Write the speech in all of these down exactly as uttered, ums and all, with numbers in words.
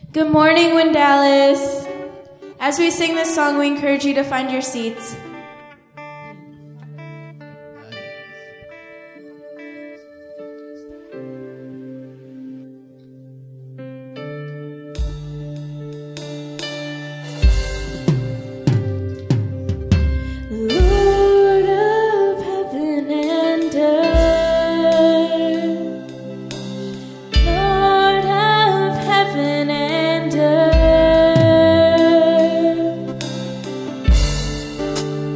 Good morning, Wind Dallas. As we sing this song, we encourage you to find your seats. Lord of heaven and earth, Lord of heaven and earth,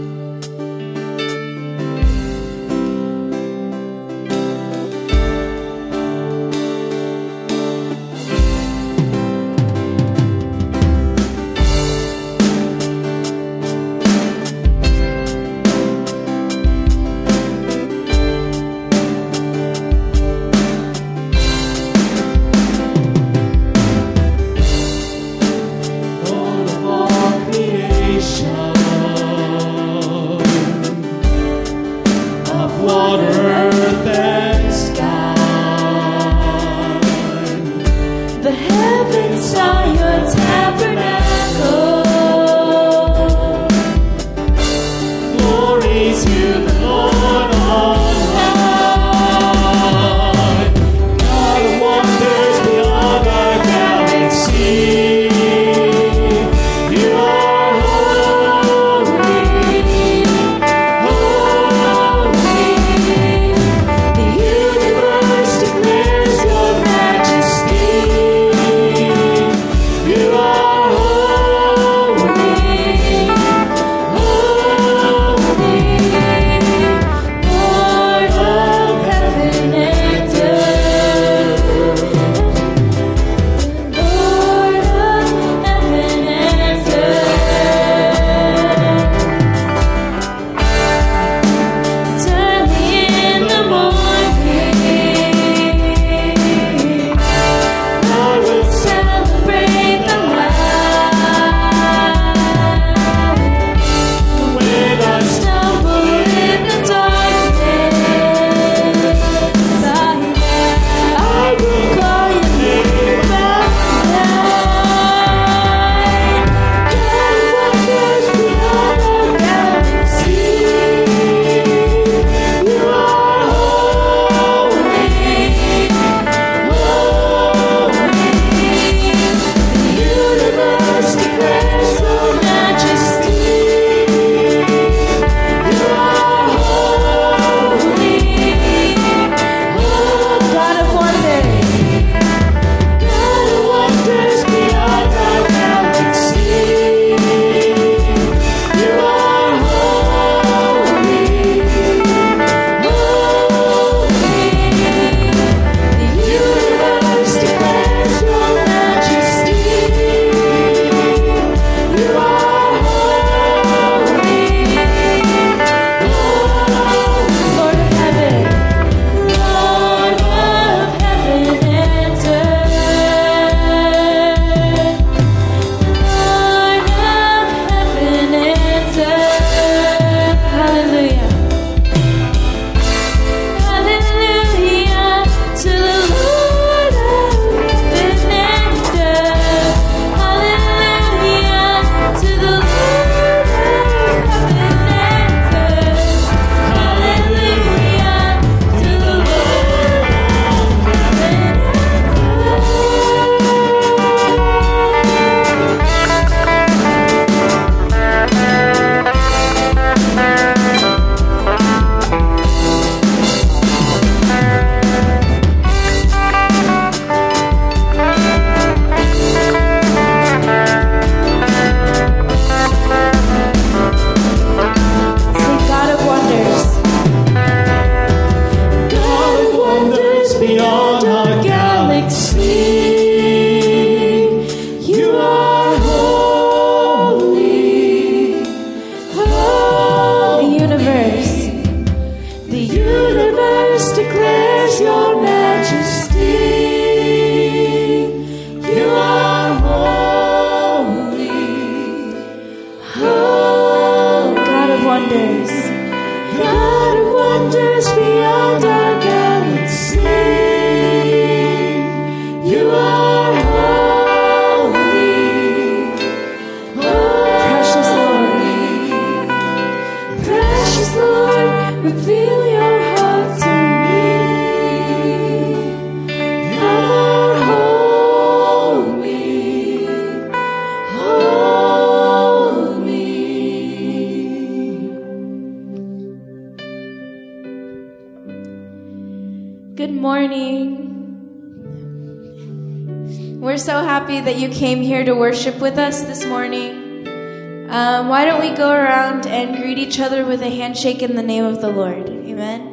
We're so happy that you came here to worship with us this morning. Um, why don't we go around and greet each other with a handshake in the name of the Lord? Amen.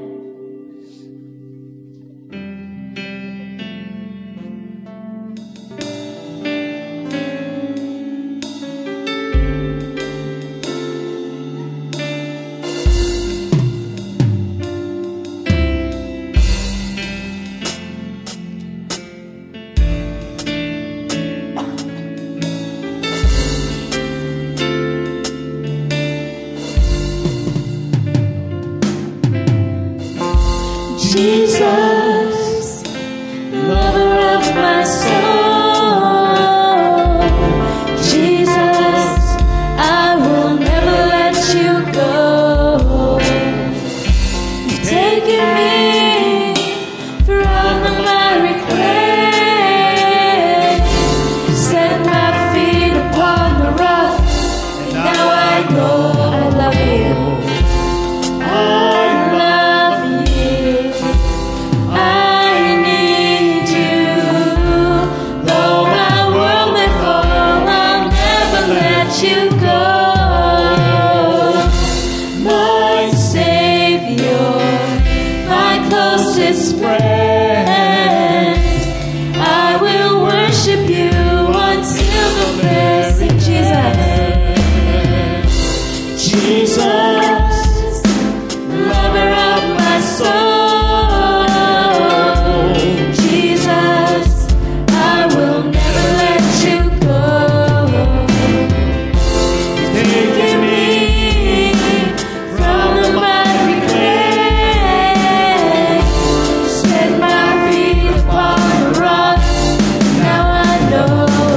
Jesus, lover of my soul. Jesus, I will never let you go. You've taken me from the miry clay, set my feet upon the rock, and now I know I love you. I friend, I will worship you until the very sing Jesus. Jesus, lover of my soul. Jesus, I will never let you go. You've taken me from the miry clay, set my feet upon the rock. Now I know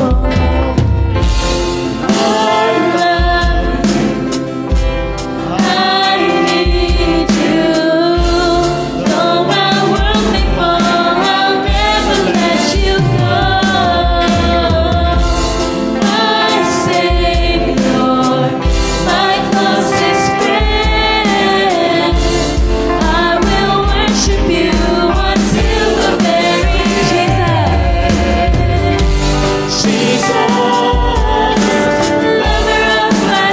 I love you. I need you. Though my world may fall, I'll never let you go. My Savior, my closest friend, I will worship you until the very Jesus. Jesus, lover of my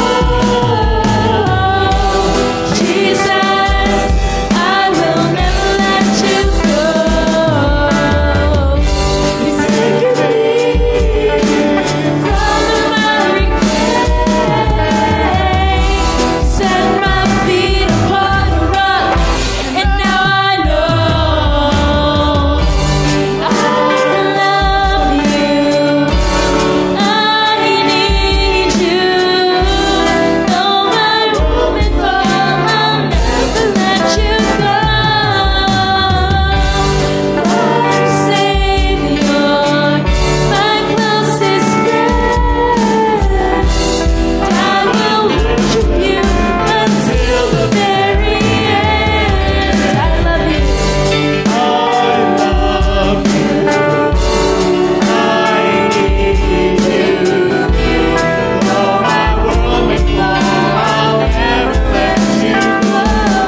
soul. Jesus, I will never let you go. You've taken me from the miry clay, set my feet upon the rock, and now I know I love you. I need you. Though my world may fall, I'll never let you go. My Savior, my closest friend, I will worship you until the very end. I love you. I love you. I need you. Though my world may fall, I'll never let you go.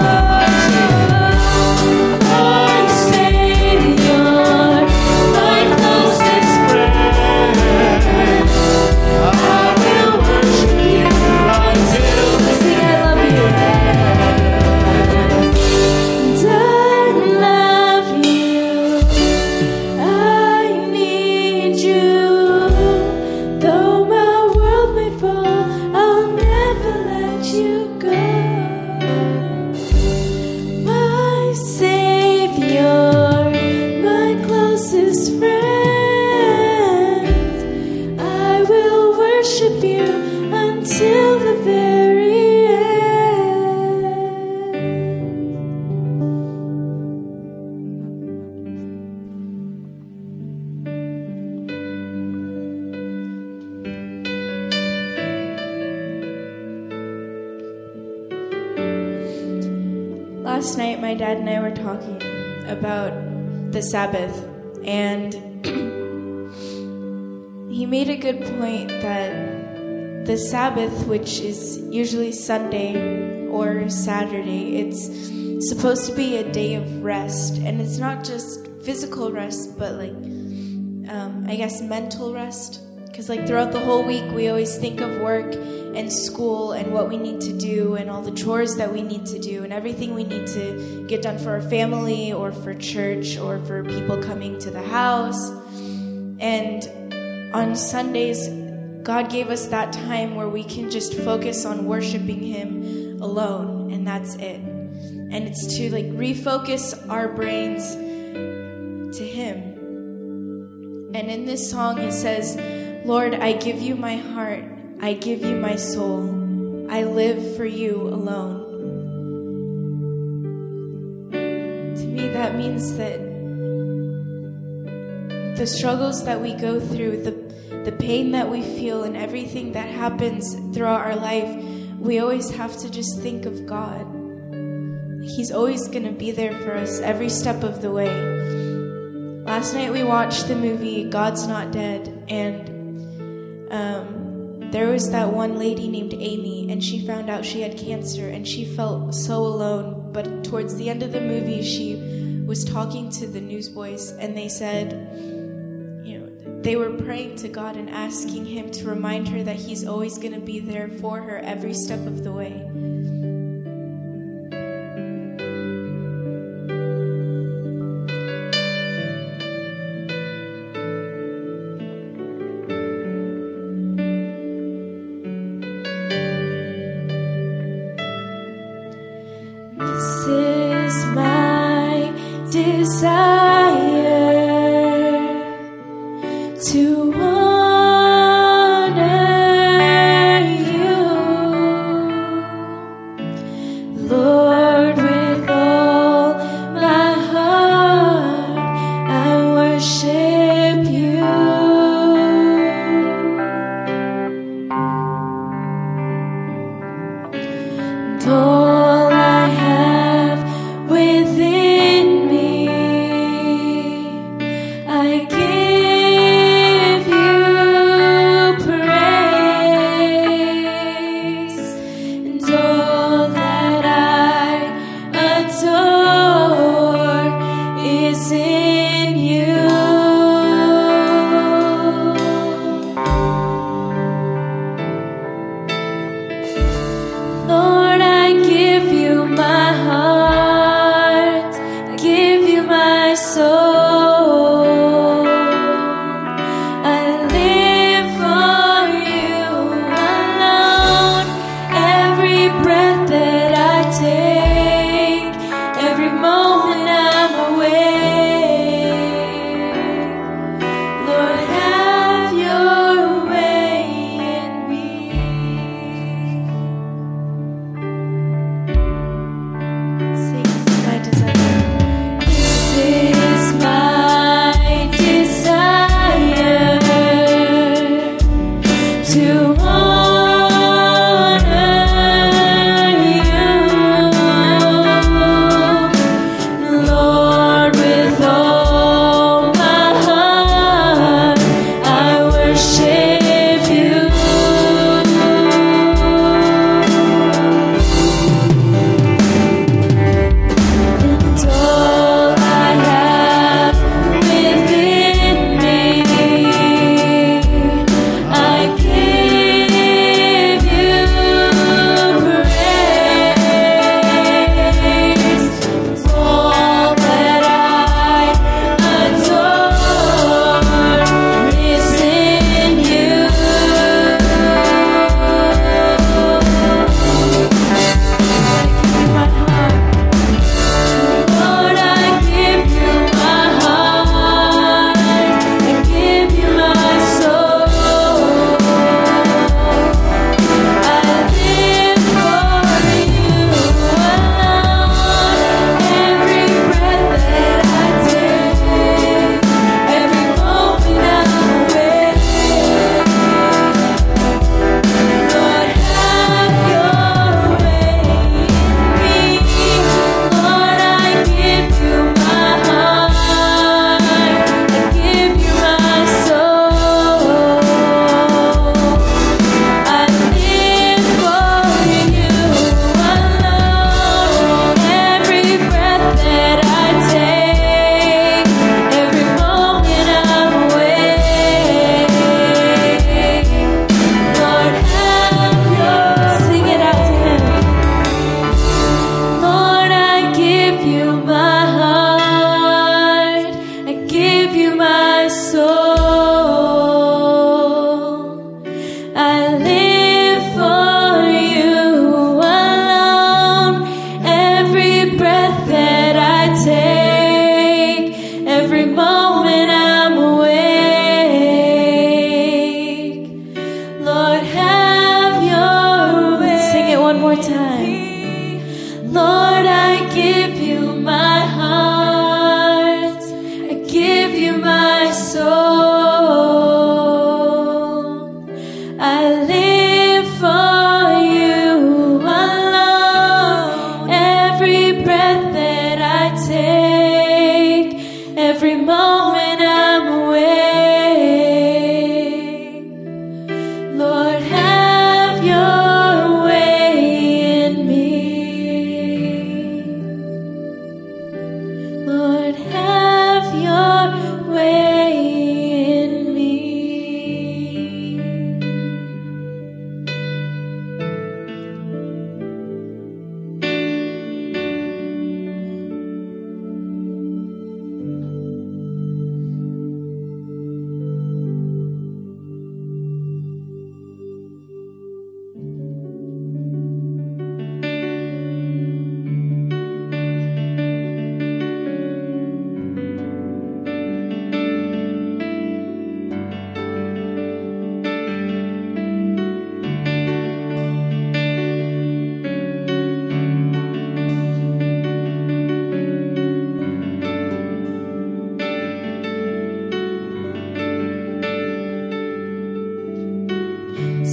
My Savior, my closest friend, I will worship you until the sing I love you. And I love you. I need you. Though my world may fall, I'll never let you go. My Savior, my closest friend, I will worship you until the very end. Last night, my dad and I were talking about the Sabbath, and he made a good point that the Sabbath, which is usually Sunday or Saturday, it's supposed to be a day of rest, and it's not just physical rest, but like um, I guess, mental rest. Because like throughout the whole week, we always think of work and school and what we need to do and all the chores that we need to do and everything we need to get done for our family or for church or for people coming to the house. And on Sundays, God gave us that time where we can just focus on worshiping Him alone, and that's it. And it's to like refocus our brains to Him. And in this song it says, Lord, I give you my heart, I give you my soul, I live for you alone. To me, that means that the struggles that we go through, the, the pain that we feel, and everything that happens throughout our life, we always have to just think of God. He's always going to be there for us every step of the way. Last night we watched the movie God's Not Dead, and um, there was that one lady named Amy, and she found out she had cancer, and she felt so alone. But towards the end of the movie, she was talking to the newsboys, and they said, you know, they were praying to God and asking Him to remind her that He's always going to be there for her every step of the way. This is my desire, to honor you, Lord, with all my heart I worship you. And all I have within me, I give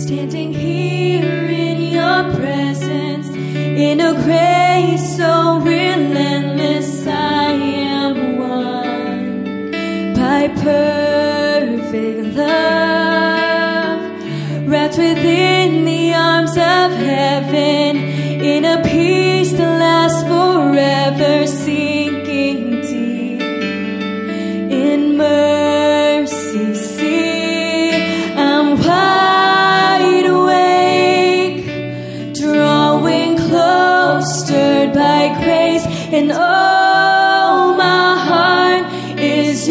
standing here in your presence, in a grace so relentless, I am won by perfect love, wrapped within the arms of heaven, in a peace that lasts forever, sinking deep in mercy. See, I'm wide awake, drawing close, stirred by grace, and oh, my heart is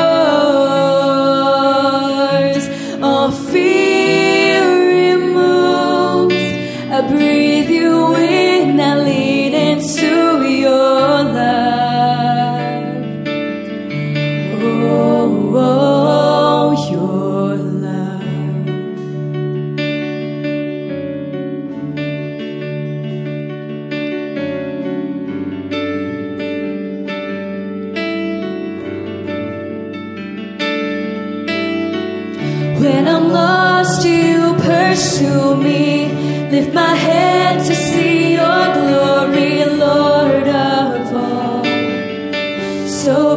yours. All fear removed, I breathe you in, I lean into your love. Oh, oh, your love. When I'm lost, you pursue me. Lift my head to see your glory, Lord of all. So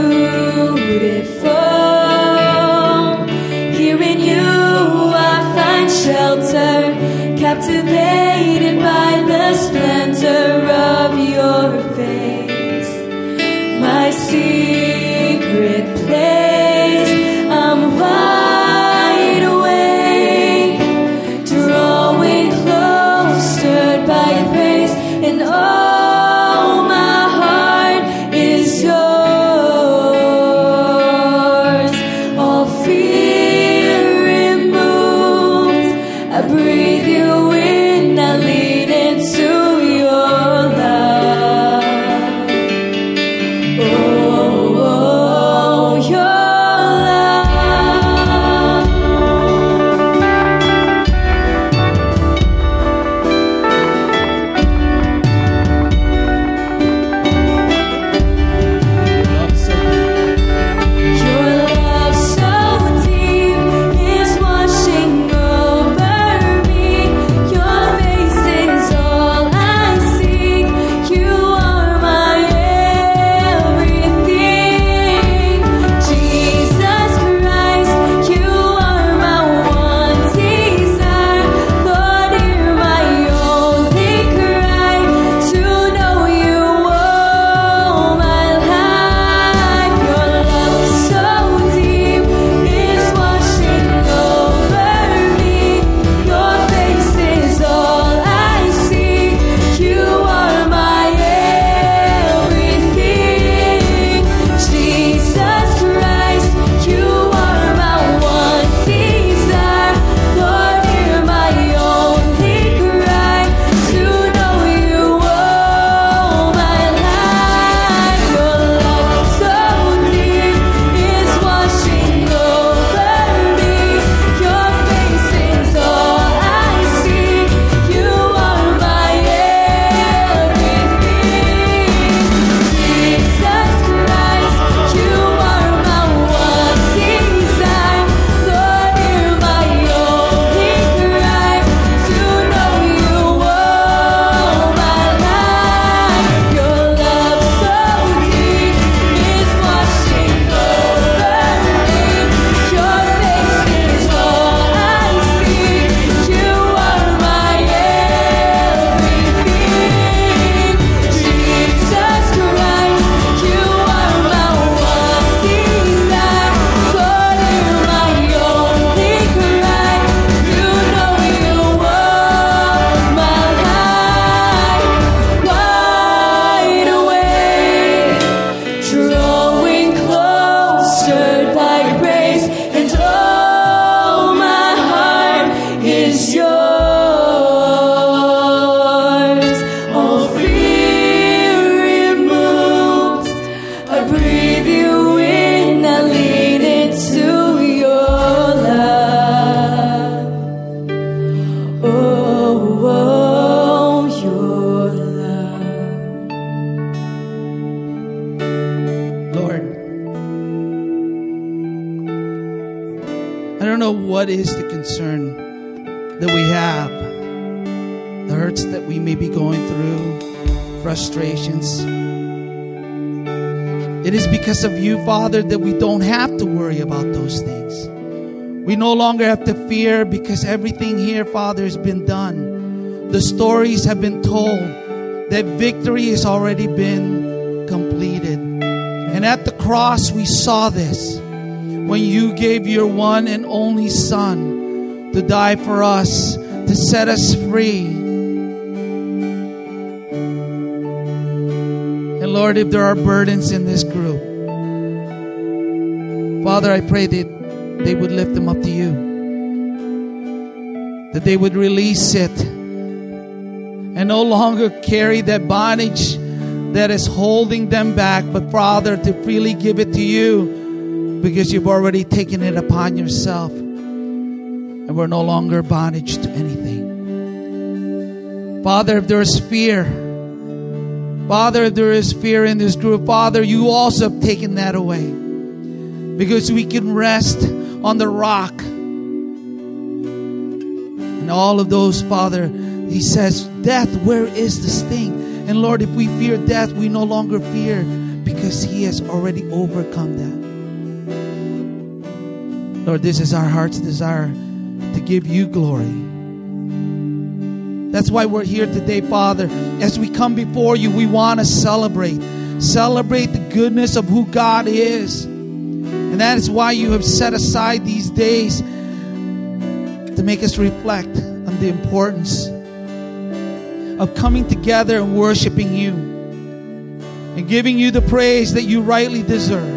beautiful. Here in you I find shelter, captivated by the splendor of your face. My secret place, I'm wide awake, drawing close, stirred by grace, and oh, my heart is yours. All fear removed, I breathe you in, I lead into your love. Oh, oh, your love. Love so deep. Your love so deep is washing over me. Your face is all I seek. You are my everything. Jesus Christ, you are my one desire. Lord, hear my only cry, to know you all my life. Your love so deep is washing over me. Your face is all I see. You are my everything. Jesus Christ, you are my one desire. Lord, hear my only cry, to know you all my life. Your love so deep is washing over me. Your face is all I see. You are my everything. Jesus Christ, you are my one desire. Lord, hear my only cry, to know you all my life. Your love so deep is washing over me. Your face is all I see. You are my everything. Jesus Christ, you are my one desire. Lord, hear my only cry, to know you all my life. Wide awake, drawing close, stirred by grace, and oh, my heart is yours. All fear removed, I breathe you in, I lean into your love. Oh, oh, your love. Lord, I don't know what is the concern that we have, the hurts that we may be going through, frustrations. It is because of you, Father, that we don't have to worry about those things. We no longer have to fear because everything here, Father, has been done. The stories have been told. That victory has already been completed. And at the cross, we saw this. When you gave your one and only Son to die for us, to set us free. And Lord, if there are burdens in this group, Father, I pray that they would lift them up to you. That they would release it and no longer carry that bondage that is holding them back, but Father, to freely give it to you because you've already taken it upon yourself. And we're no longer bondage to anything. Father, if there is fear, Father, if there is fear in this group, Father, you also have taken that away. Because we can rest on the rock. And all of those, Father, He says, death, where is the sting? And Lord, if we fear death, we no longer fear because He has already overcome that. Lord, this is our heart's desire to give you glory. That's why we're here today, Father. As we come before you, we want to celebrate. Celebrate the goodness of who God is. And that is why you have set aside these days to make us reflect on the importance of coming together and worshiping you and giving you the praise that you rightly deserve.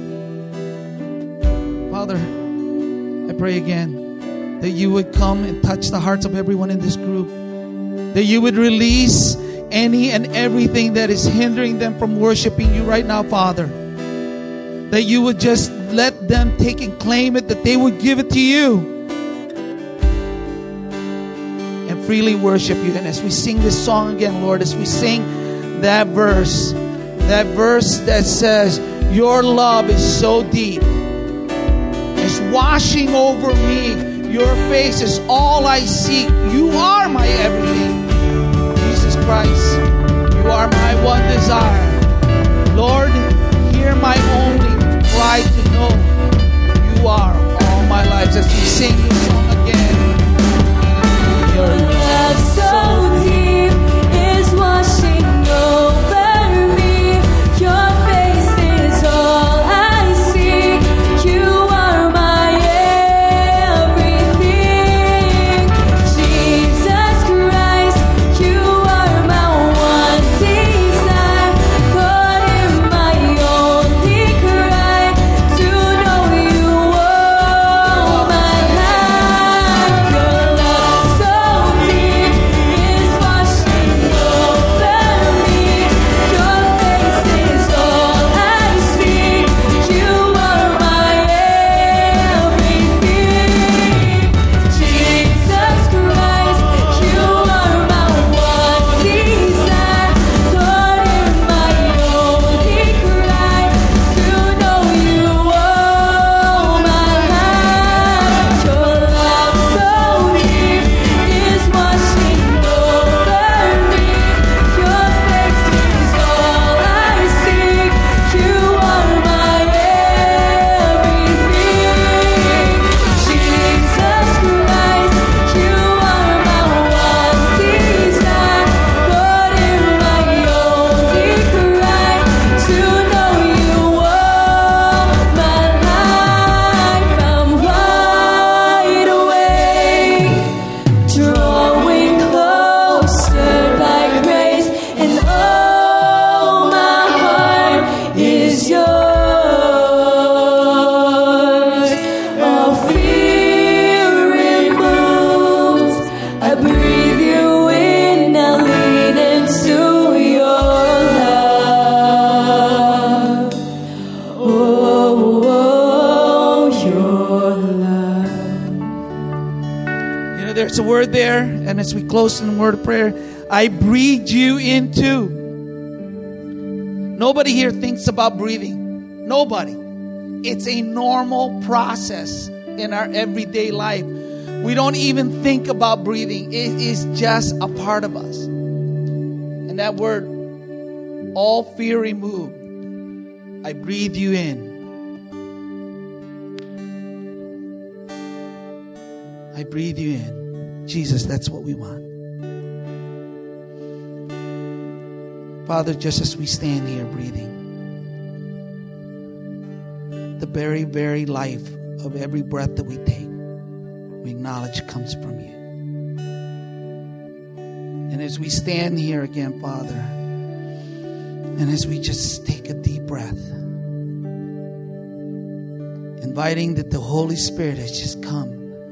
Father, I pray again that you would come and touch the hearts of everyone in this group, that you would release any and everything that is hindering them from worshiping you right now, Father. That you would just let them take and claim it, that they would give it to you and freely worship you. And as we sing this song again, Lord, as we sing that verse, that verse that says, your love is so deep, it's washing over me. Your face is all I seek. You are my everything. Jesus Christ, you are my one desire. Lord, hear my only cry to know you are all my life. As we sing this song again, your love so deep is washing over me. Your face is all I see. You are my everything. Jesus Christ, you are my one desire. God, in my only cry to know you all my life. Your love so deep is washing over me. Your face is all I see. You are my everything. Jesus Christ, you are my one desire. God, in my only cry to know you all my life. Your love so deep is washing over me. Your face is all I seek. You are my everything. Jesus Christ, you are my one desire. God, in my only cry to know you all my life. I'm wide awake, drawing closer by grace, and oh, my heart is yours. All fear removed, I breathe you in, now lean into your love. Oh, oh, your love. You know, there's a word there, and as we close in the word of prayer, I breathe you into. Nobody here thinks about breathing. Nobody. It's a normal process in our everyday life. We don't even think about breathing. It is just a part of us. And that word, all fear removed. I breathe you in. I breathe you in. Jesus, that's what we want. Father, just as we stand here breathing, the very, very life of every breath that we take, we acknowledge comes from you. And as we stand here again, Father, and as we just take a deep breath, inviting that the Holy Spirit has just come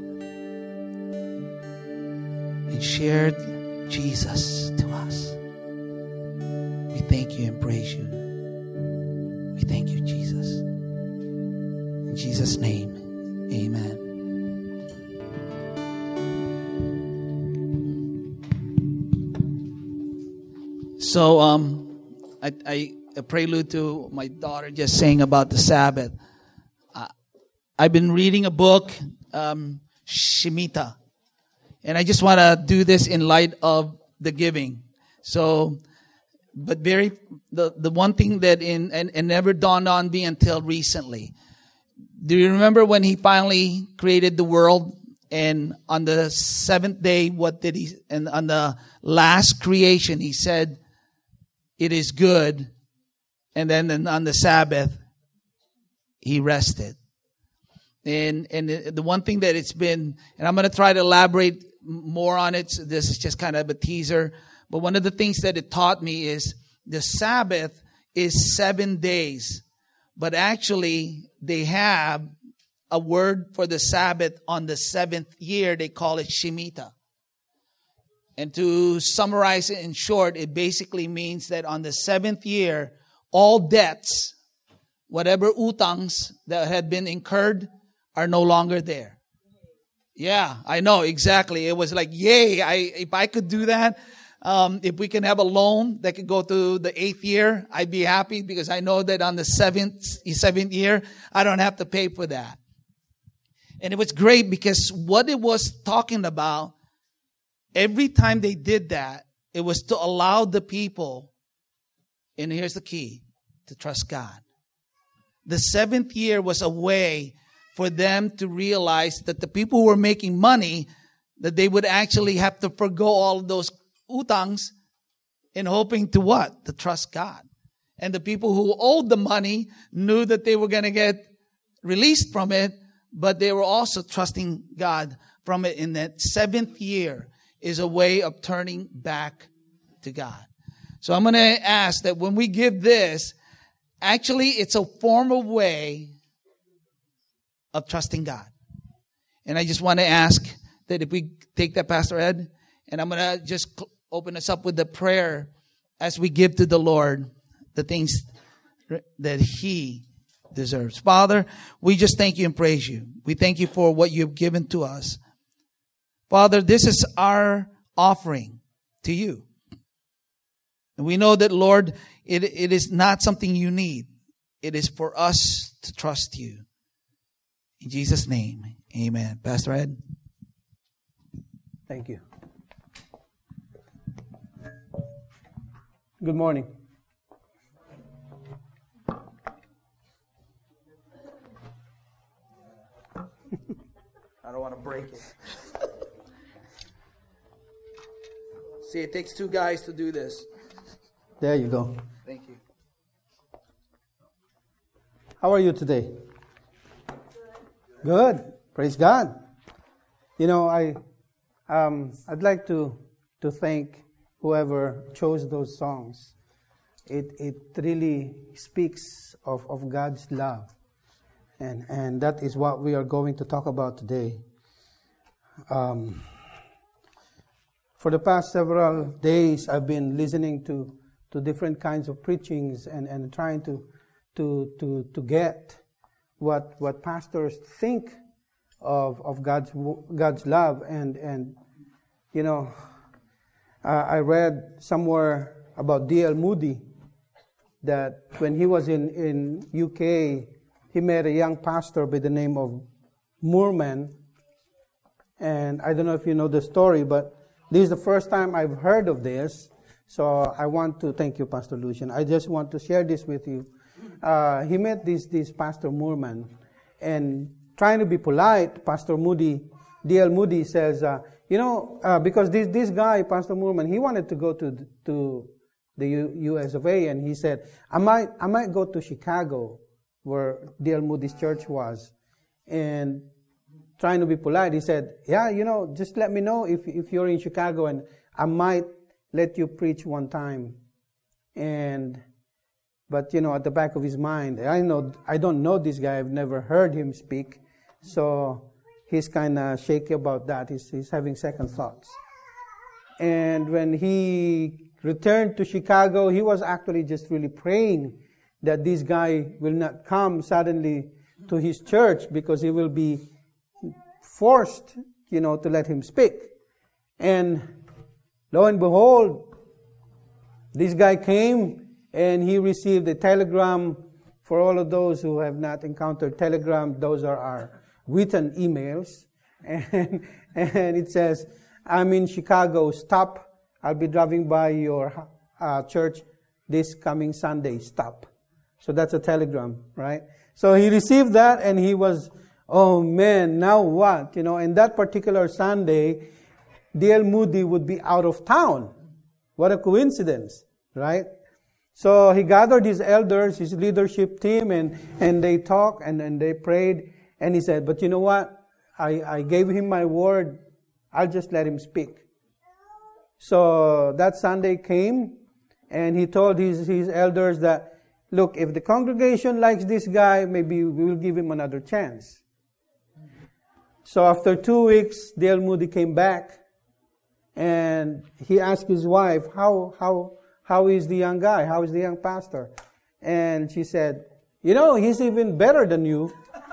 and shared Jesus to us. We thank you and praise you. We thank you, Jesus. In Jesus' name, amen. So, um, I, I a prelude to my daughter just saying about the Sabbath. Uh, I've been reading a book, um, Shemitah, and I just want to do this in light of the giving. So, but very the the one thing that in and, and never dawned on me until recently. Do you remember when he finally created the world? And on the seventh day, what did he? And on the last creation, he said, "It is good." And then on the Sabbath, he rested. And and the one thing that it's been, and I'm going to try to elaborate more on it. So this is just kind of a teaser. But one of the things that it taught me is the Sabbath is seven days. But actually, they have a word for the Sabbath on the seventh year. They call it Shemitah. And to summarize it in short, it basically means that on the seventh year, all debts, whatever utangs that had been incurred, are no longer there. Yeah, I know, exactly. It was like, yay, I, if I could do that, um, if we can have a loan that could go to the eighth year, I'd be happy because I know that on the seventh, seventh year, I don't have to pay for that. And it was great because what it was talking about, every time they did that, it was to allow the people, and here's the key, to trust God. The seventh year was a way for them to realize that the people who were making money, that they would actually have to forgo all of those utangs in hoping to what? To trust God. And the people who owed the money knew that they were going to get released from it, but they were also trusting God from it. In that seventh year is a way of turning back to God. So I'm going to ask that when we give this, actually it's a formal way of trusting God. And I just want to ask that if we take that, Pastor Ed, and I'm going to just open us up with the prayer as we give to the Lord the things that He deserves. Father, we just thank you and praise you. We thank you for what you've given to us. Father, this is our offering to you. And we know that, Lord, it, it is not something you need. It is for us to trust you. In Jesus' name, amen. Pastor Ed. Thank you. Good morning. I don't want to break it. See, it takes two guys to do this. There you go. Thank you. How are you today? Good. Praise God. You know, I, um, I'd like to to thank whoever chose those songs. It it really speaks of, of God's love, and and that is what we are going to talk about today. Um, for the past several days, I've been listening to, to different kinds of preachings and, and trying to to to to get what what pastors think of of God's God's love, and and you know, uh, I read somewhere about D L Moody that when he was in in U K, he met a young pastor by the name of Moorman, And I don't know if you know the story, but this is the first time I've heard of this. So I want to thank you, Pastor Lucian. I just want to share this with you. Uh, he met this, this Pastor Moorman, and trying to be polite, Pastor Moody, D L Moody says, uh, you know, uh, because this, this guy, Pastor Moorman, he wanted to go to, to the U, U S of A, and he said, I might, I might go to Chicago, where D L Moody's church was. And trying to be polite, he said, yeah, you know, just let me know if, if you're in Chicago, and I might let you preach one time. And, but, you know, at the back of his mind, I know, I don't know this guy, I've never heard him speak, so he's kind of shaky about that. He's, he's having second thoughts. And when he returned to Chicago, he was actually just really praying that this guy will not come suddenly to his church, because he will be forced, you know, to let him speak. And lo and behold, this guy came and he received a telegram. For all of those who have not encountered telegram, those are our written emails. And, and it says, I'm in Chicago, stop. I'll be driving by your uh, church this coming Sunday, stop. So that's a telegram, right? So he received that and he was, oh man, now what? You know, and that particular Sunday, D L Moody would be out of town. What a coincidence, right? So he gathered his elders, his leadership team, and, and they talked and, and they prayed. And he said, but you know what? I, I gave him my word. I'll just let him speak. So that Sunday came, and he told his, his elders that, look, if the congregation likes this guy, maybe we will give him another chance. So after two weeks, D L Moody came back, and he asked his wife, how, how, how is the young guy? How is the young pastor? And she said, you know, he's even better than you.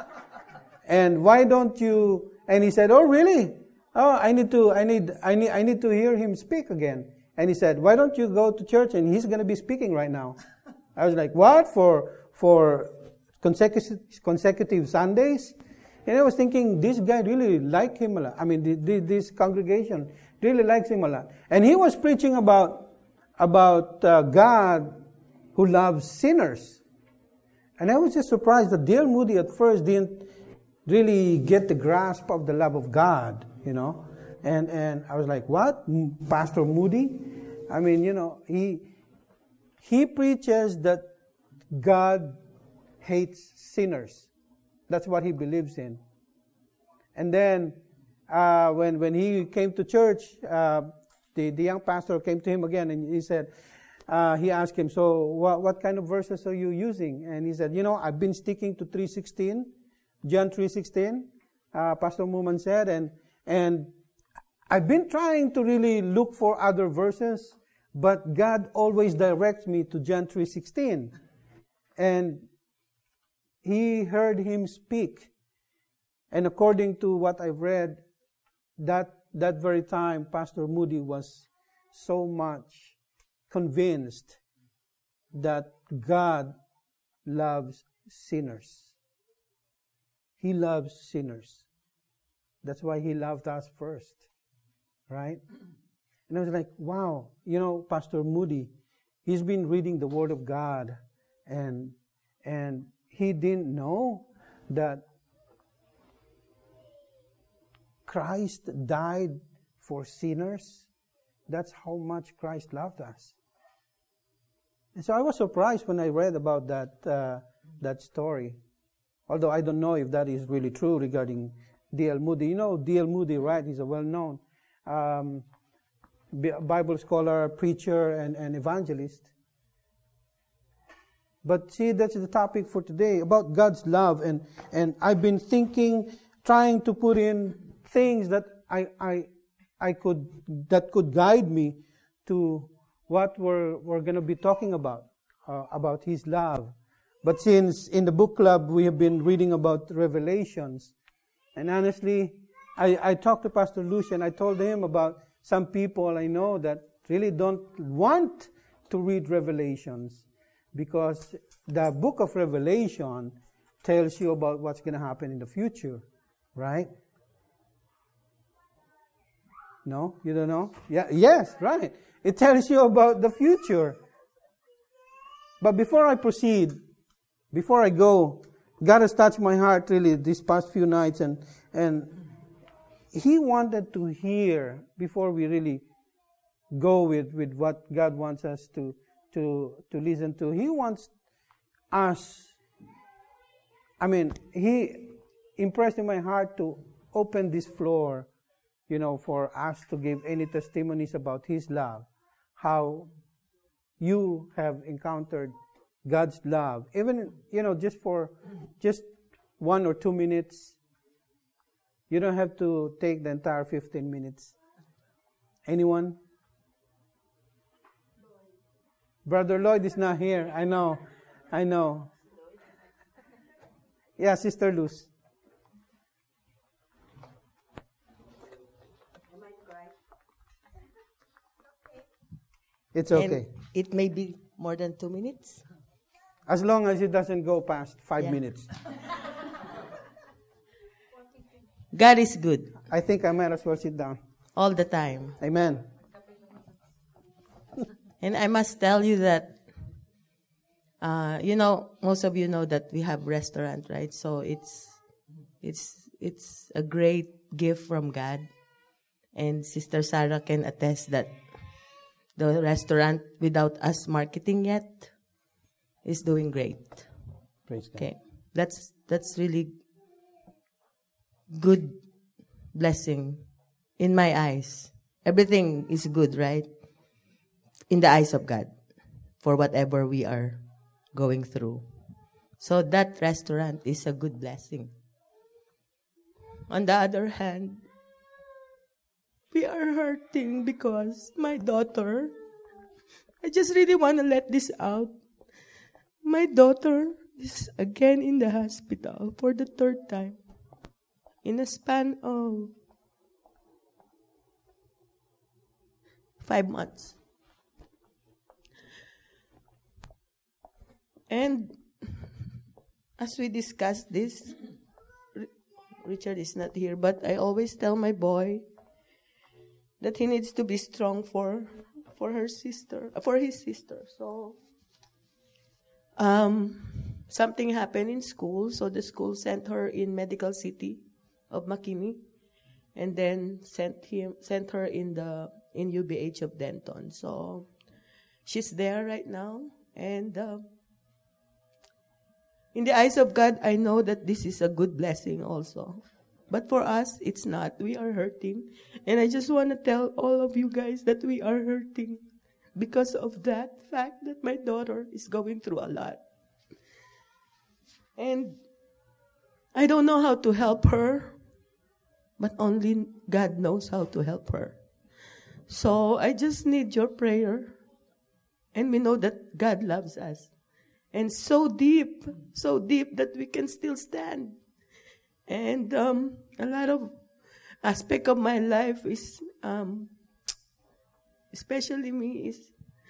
And why don't you, and he said, oh really? Oh, I need to, I need, I need, I need to hear him speak again. And he said, why don't you go to church, and he's going to be speaking right now. I was like, what? For, for consecutive, consecutive Sundays? And I was thinking, this guy really liked him a lot. I mean, the, the, this congregation really likes him a lot. And he was preaching about, about uh, God who loves sinners. And I was just surprised that D L Moody at first didn't really get the grasp of the love of God, you know. And, and I was like, what? Pastor Moody? I mean, you know, he, he preaches that God hates sinners. That's what he believes in. And then, uh, when, when he came to church, uh, the, the young pastor came to him again and he said, uh, he asked him, so what, what kind of verses are you using? And he said, you know, I've been sticking to three sixteen, John three sixteen, uh, Pastor Moorman said, and, and I've been trying to really look for other verses, but God always directs me to John three sixteen. And he heard him speak. And according to what I've read, that, that very time, Pastor Moody was so much convinced that God loves sinners. He loves sinners. That's why he loved us first. Right? And I was like, wow, you know, Pastor Moody, he's been reading the Word of God, and and he didn't know that Christ died for sinners. That's how much Christ loved us. And so I was surprised when I read about that uh, that story. Although I don't know if that is really true regarding D L Moody. You know D L Moody, right? He's a well-known um, Bible scholar, preacher, and, and evangelist. But see, that's the topic for today, about God's love. And, and I've been thinking, trying to put in things that I, I, I could, that could guide me to what we're, we're going to be talking about, uh, about His love. But since in the book club we have been reading about Revelations, and honestly, I, I talked to Pastor Lucian, I told him about some people I know that really don't want to read Revelations, because the book of Revelation tells you about what's going to happen in the future, right? No? You don't know? Yeah. Yes, right. It tells you about the future. But before I proceed, before I go, God has touched my heart really these past few nights, and and He wanted to hear, before we really go with, with what God wants us to, to, to listen to, He wants us, I mean, He impressed in my heart to open this floor, you know, for us to give any testimonies about His love, how you have encountered God's love, even, you know, just for just one or two minutes. You don't have to take the entire fifteen minutes. Anyone? Brother Lloyd is not here. I know. I know. Yeah, Sister Luz. It's okay. And it may be more than two minutes. As long as it doesn't go past five Yeah. minutes. God is good I think I might as well sit down. all the time. Amen. And I must tell you that, uh, you know, most of you know that we have restaurant, right? So it's it's it's a great gift from God. And Sister Sarah can attest that the restaurant, without us marketing yet, is doing great. Praise God. Okay, that's that's really good blessing in my eyes. Everything is good, right? In the eyes of God, for whatever we are going through. So that restaurant is a good blessing. On the other hand, we are hurting because my daughter, I just really want to let this out. My daughter is again in the hospital for the third time in a span of five months. And as we discussed this, Richard is not here, but I always tell my boy that he needs to be strong for for her sister, for his sister. So um, something happened in school, so the school sent her in Medical City of Makini, and then sent him sent her in the in U B H of Denton. So she's there right now, and uh, in the eyes of God, I know that this is a good blessing also. But for us, it's not. We are hurting. And I just want to tell all of you guys that we are hurting because of that fact that my daughter is going through a lot. And I don't know how to help her, but only God knows how to help her. So I just need your prayer. And we know that God loves us. And so deep, so deep that we can still stand. And um, a lot of aspect of my life is, um, especially me, is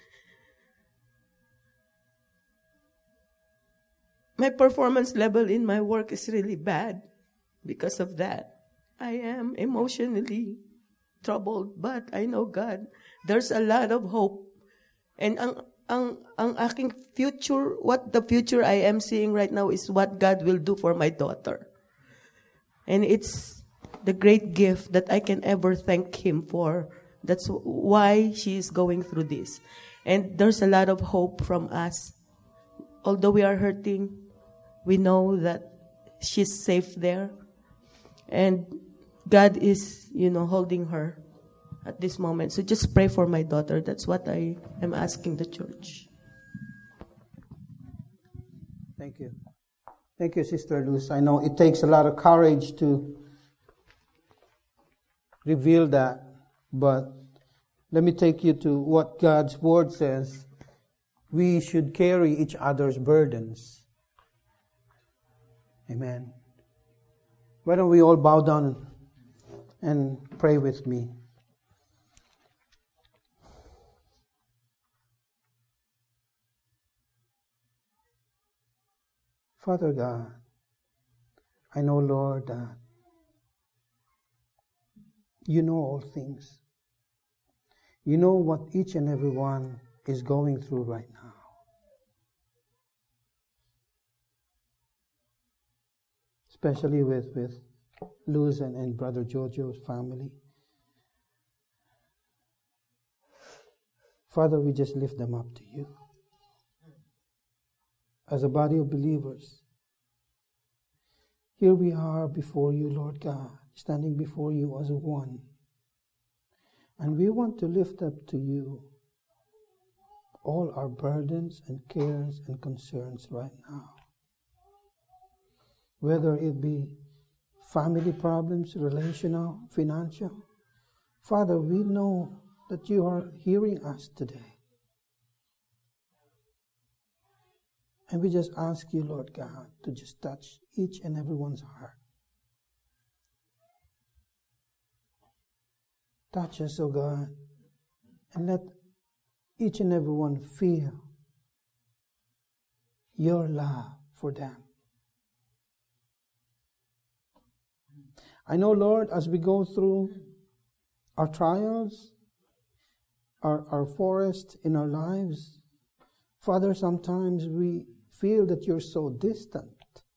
my performance level in my work is really bad because of that. I am emotionally troubled, but I know God. There's a lot of hope. And ang Ang, ang aking future, what the future I am seeing right now is what God will do for my daughter. And it's the great gift that I can ever thank Him for. That's why she is going through this. And there's a lot of hope from us. Although we are hurting, we know that she's safe there. And God is, you know, holding her at this moment. So just pray for my daughter. That's what I am asking the church. Thank you. Thank you, Sister Luz. I know it takes a lot of courage to reveal that, but let me take you to what God's Word says. We should carry each other's burdens. Amen. Why don't we all bow down and pray with me? Father God, I know, Lord, that you know all things. You know what each and every one is going through right now. Especially with, with Luz and, and Brother Jojo's family. Father, we just lift them up to you. As a body of believers, here we are before you, Lord God, standing before you as one. And we want to lift up to you all our burdens and cares and concerns right now. Whether it be family problems, relational, financial. Father, we know that you are hearing us today. And we just ask you, Lord God, to just touch each and everyone's heart. Touch us, oh God, and let each and everyone feel your love for them. I know, Lord, as we go through our trials, our, our forest in our lives, Father, sometimes we feel that you're so distant.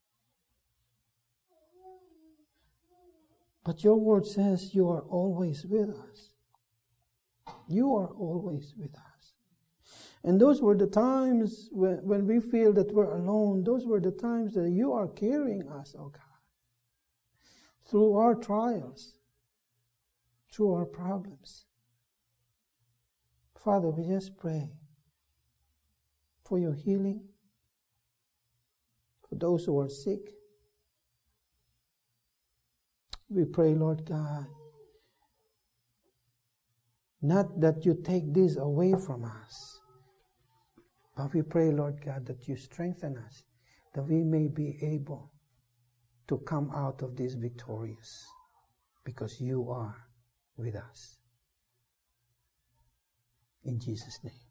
But your word says you are always with us. You are always with us. And those were the times when, when we feel that we're alone. Those were the times that you are carrying us, oh God. Through our trials, through our problems. Father, we just pray for your healing, for those who are sick. We pray, Lord God, not that you take this away from us, but we pray, Lord God, that you strengthen us, that we may be able to come out of this victorious, because you are with us. In Jesus' name.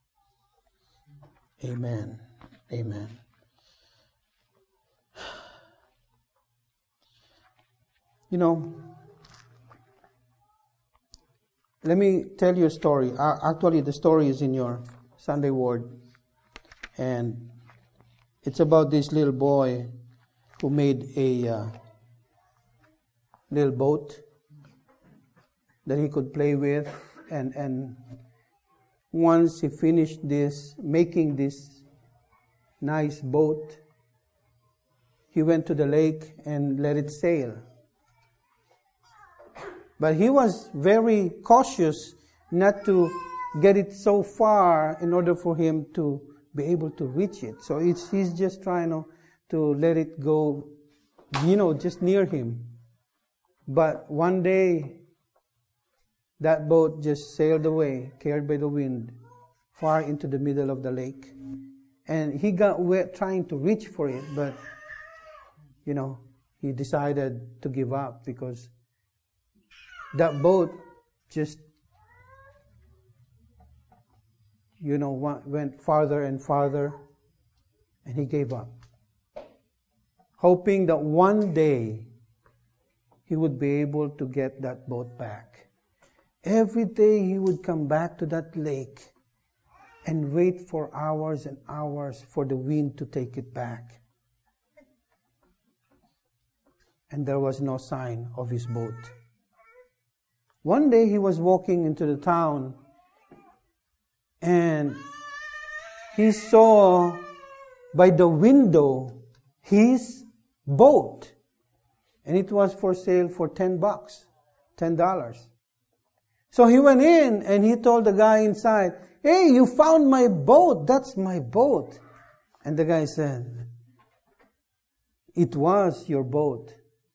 Amen. Amen. You know, let me tell you a story. Uh, actually, the story is in your Sunday Word. And it's about this little boy who made a uh, little boat that he could play with. And, and once he finished this, making this nice boat, he went to the lake and let it sail. But he was very cautious not to get it so far in order for him to be able to reach it. So it's, he's just trying to, to let it go, you know, just near him. But one day, that boat just sailed away, carried by the wind, far into the middle of the lake. And he got wet trying to reach for it, but, you know, he decided to give up because that boat just, you know, went farther and farther, and he gave up, hoping that one day he would be able to get that boat back. Every day he would come back to that lake and wait for hours and hours for the wind to take it back. And there was no sign of his boat. One day he was walking into the town and he saw by the window his boat. And it was for sale for ten bucks, ten dollars. So he went in and he told the guy inside, "Hey, you found my boat. That's my boat." And the guy said, "It was your boat,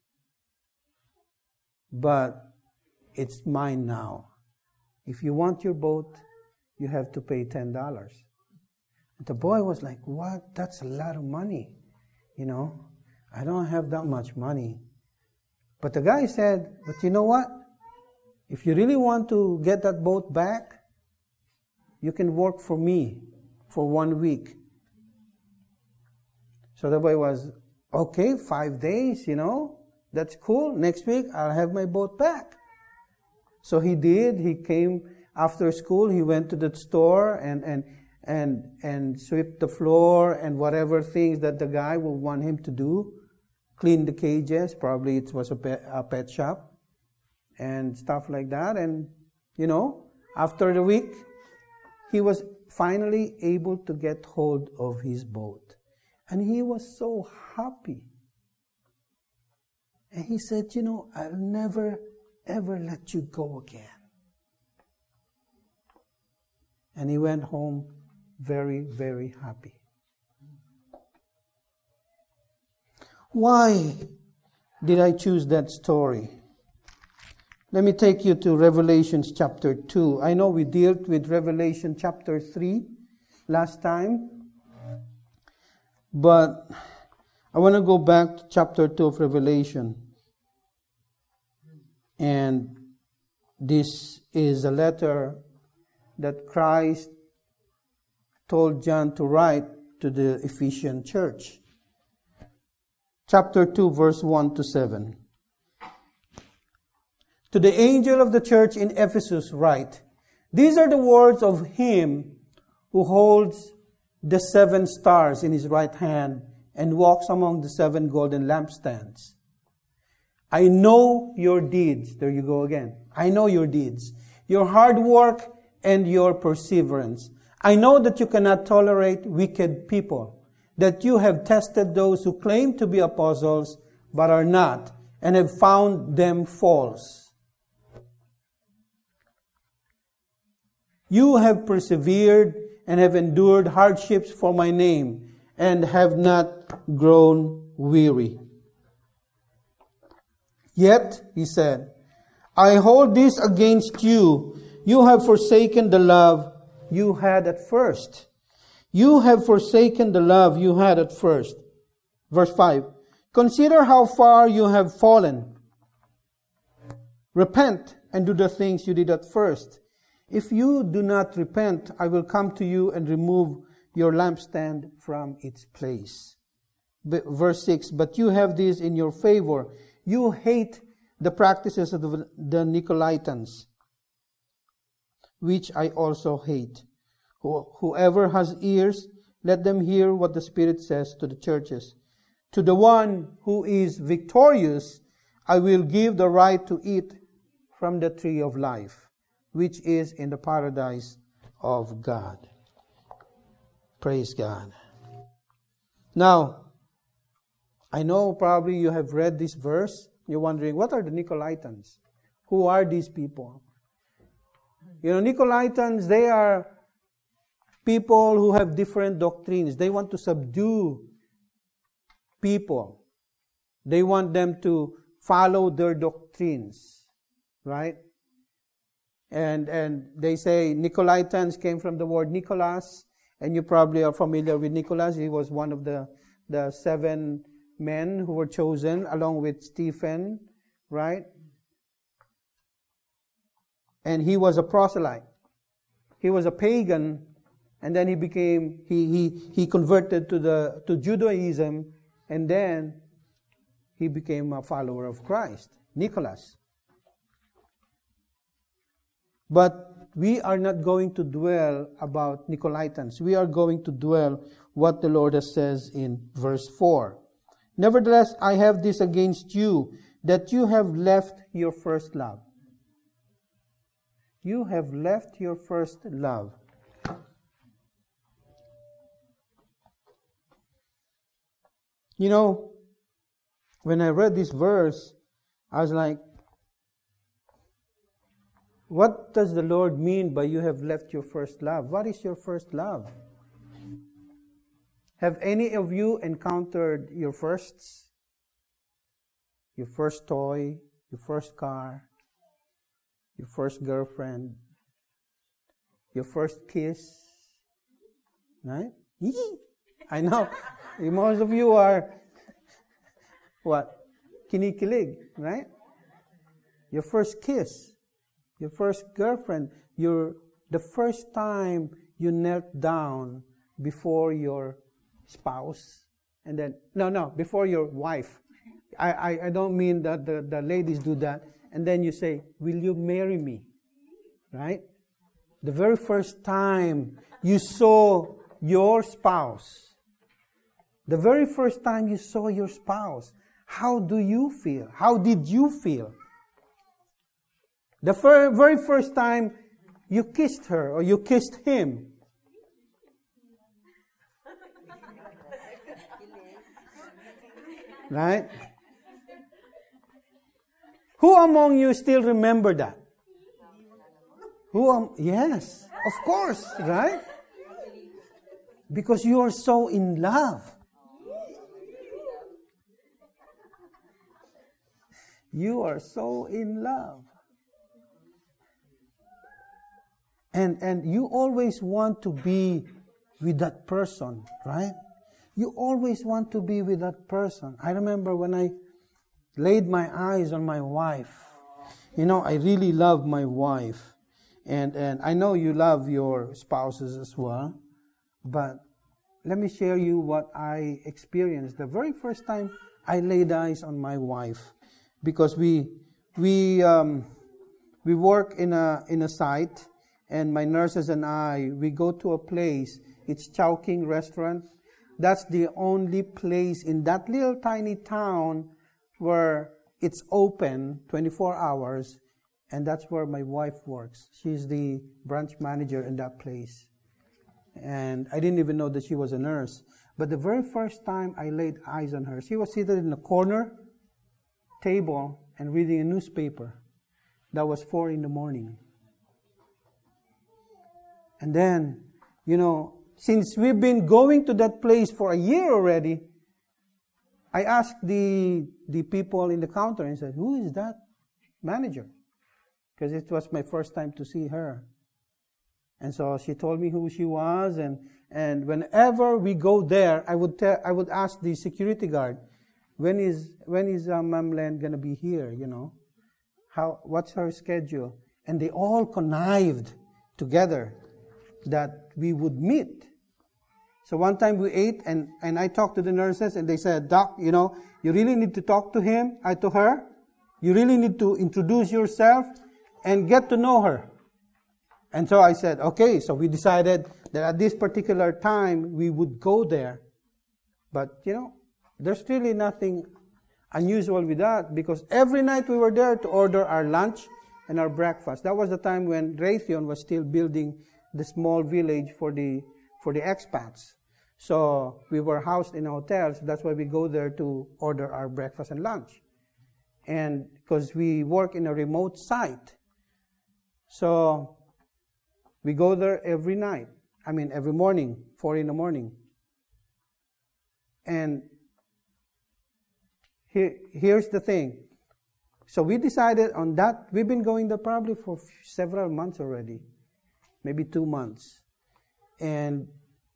but it's mine now. If you want your boat, you have to pay ten dollars. And the boy was like, "What? That's a lot of money. You know, I don't have that much money." But the guy said, "But you know what? If you really want to get that boat back, you can work for me for one week." So the boy was, "Okay, five days, you know, that's cool. Next week, I'll have my boat back." So he did. He came after school, he went to the store and, and, and, and sweep the floor and whatever things that the guy would want him to do. Clean the cages. Probably it was a pet, a pet shop and stuff like that. And, you know, after the week, he was finally able to get hold of his boat. And he was so happy. And he said, you know, I'll never, ever let you go again. And he went home very, very happy. Why did I choose that story? Let me take you to Revelation chapter two. I know we dealt with Revelation chapter three last time, but I want to go back to chapter two of Revelation. And this is a letter that Christ told John to write to the Ephesian church. Chapter two, verse one to seven. To the angel of the church in Ephesus write, these are the words of him who holds the seven stars in his right hand and walks among the seven golden lampstands. I know your deeds. There you go again. I know your deeds, your hard work and your perseverance. I know that you cannot tolerate wicked people, that you have tested those who claim to be apostles but are not, and have found them false. You have persevered and have endured hardships for my name and have not grown weary. Yet, he said, I hold this against you. You have forsaken the love you had at first. You have forsaken the love you had at first. Verse five. Consider how far you have fallen. Repent and do the things you did at first. If you do not repent, I will come to you and remove your lampstand from its place. Verse six. But you have this in your favor. You hate the practices of the, the Nicolaitans, which I also hate. Whoever has ears, let them hear what the Spirit says to the churches. To the one who is victorious, I will give the right to eat from the tree of life, which is in the paradise of God. Praise God. Now, I know probably you have read this verse. You're wondering, what are the Nicolaitans? Who are these people? You know, Nicolaitans, they are people who have different doctrines. They want to subdue people. They want them to follow their doctrines, right? And and they say Nicolaitans came from the word Nicholas, and you probably are familiar with Nicholas. He was one of the, the seven men who were chosen along with Stephen, right? And he was a proselyte. He was a pagan, and then he became he he he converted to the to Judaism, and then he became a follower of Christ, Nicholas. But we are not going to dwell about Nicolaitans. We are going to dwell what the Lord says in verse four. Nevertheless, I have this against you, that you have left your first love. You have left your first love. You know, when I read this verse, I was like, what does the Lord mean by you have left your first love? What is your first love? Have any of you encountered your firsts? Your first toy, your first car, your first girlfriend, your first kiss? Right? I know. Most of you are, what? Kinikilig, right? Your first kiss, your first girlfriend, your the first time you knelt down before your spouse, and then, no, no, before your wife. I, I, I don't mean that the, the ladies do that. And then you say, will you marry me? Right? the very first time you saw your spouse, the very first time you saw your spouse, how do you feel? How did you feel? The fir- very first time you kissed her or you kissed him, right? Who among you still remember that? Who am- yes, of course, right? Because you are so in love. You are so in love. And and you always want to be with that person, right? You always want to be with that person. I remember when I laid my eyes on my wife. You know, I really love my wife. And and I know you love your spouses as well. But let me share you what I experienced the very first time I laid eyes on my wife. Because we we um, we work in a in a site, and my nurses and I, we go to a place. It's Chowking Restaurant. That's the only place in that little tiny town where it's open twenty-four hours, and that's where my wife works. She's the branch manager in that place. And I didn't even know that she was a nurse. But the very first time I laid eyes on her, she was seated in a corner table and reading a newspaper. That was four in the morning. And then, you know, since we've been going to that place for a year already, I asked the the people in the counter and said, "Who is that manager?" Because it was my first time to see her. And so she told me who she was, and and whenever we go there, I would tell, I would ask the security guard, when is when is uh, Ma'am Len gonna be here? You know, how what's her schedule? And they all connived together that we would meet. So one time we ate, and and I talked to the nurses, and they said, "Doc, you know, you really need to talk to him, I to her. You really need to introduce yourself and get to know her." And so I said, okay, so we decided that at this particular time we would go there. But, you know, there's really nothing unusual with that, because every night we were there to order our lunch and our breakfast. That was the time when Raytheon was still building the small village for the for the expats. So we were housed in hotels. That's why we go there to order our breakfast and lunch. And because we work in a remote site. So we go there every night. I mean, every morning, four in the morning. And here, here's the thing. So we decided on that. We've been going there probably for several months already. Maybe two months. And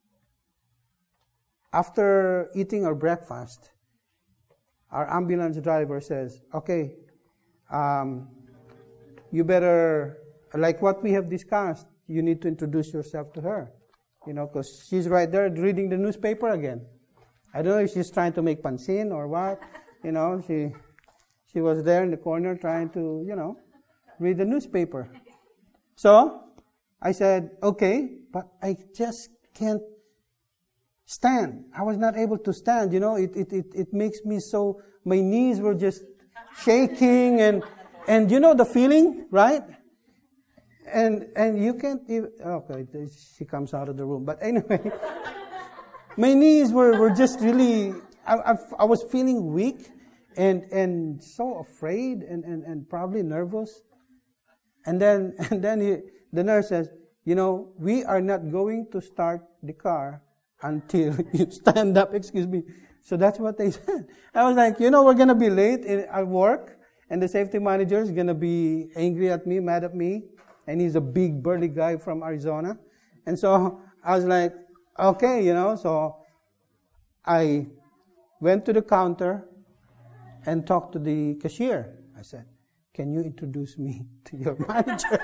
after eating our breakfast, our ambulance driver says, okay, um, you better, like what we have discussed, you need to introduce yourself to her, you know, because she's right there reading the newspaper again. I don't know if she's trying to make pansin or what, you know, she she was there in the corner trying to, you know, read the newspaper. So I said, okay, but I just can't stand. I was not able to stand, you know, it it it, it makes me so, my knees were just shaking, and and you know the feeling, right? And and you can't even, okay, she comes out of the room. But anyway, my knees were, were just really, I, I, I was feeling weak and and so afraid and, and, and probably nervous. And then and then he, the nurse says, you know, we are not going to start the car until you stand up, excuse me. So that's what they said. I was like, you know, we're going to be late in, at work, and the safety manager is going to be angry at me, mad at me. And he's a big, burly guy from Arizona. And so I was like, okay, you know. So I went to the counter and talked to the cashier. I said, can you introduce me to your manager?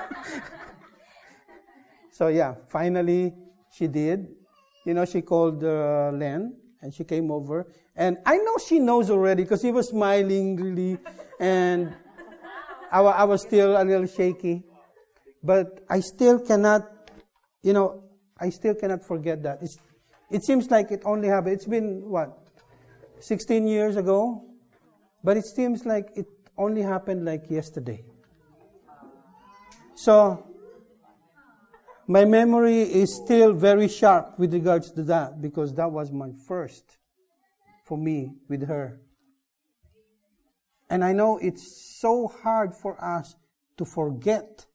So yeah, finally she did. You know, she called uh, Len, and she came over. And I know she knows already because he was smiling really. And I, I was still a little shaky. But I still cannot, you know, I still cannot forget that. It's, it seems like it only happened. It's been, what, sixteen years ago? But it seems like it only happened like yesterday. So, my memory is still very sharp with regards to that, because that was my first for me with her. And I know it's so hard for us to forget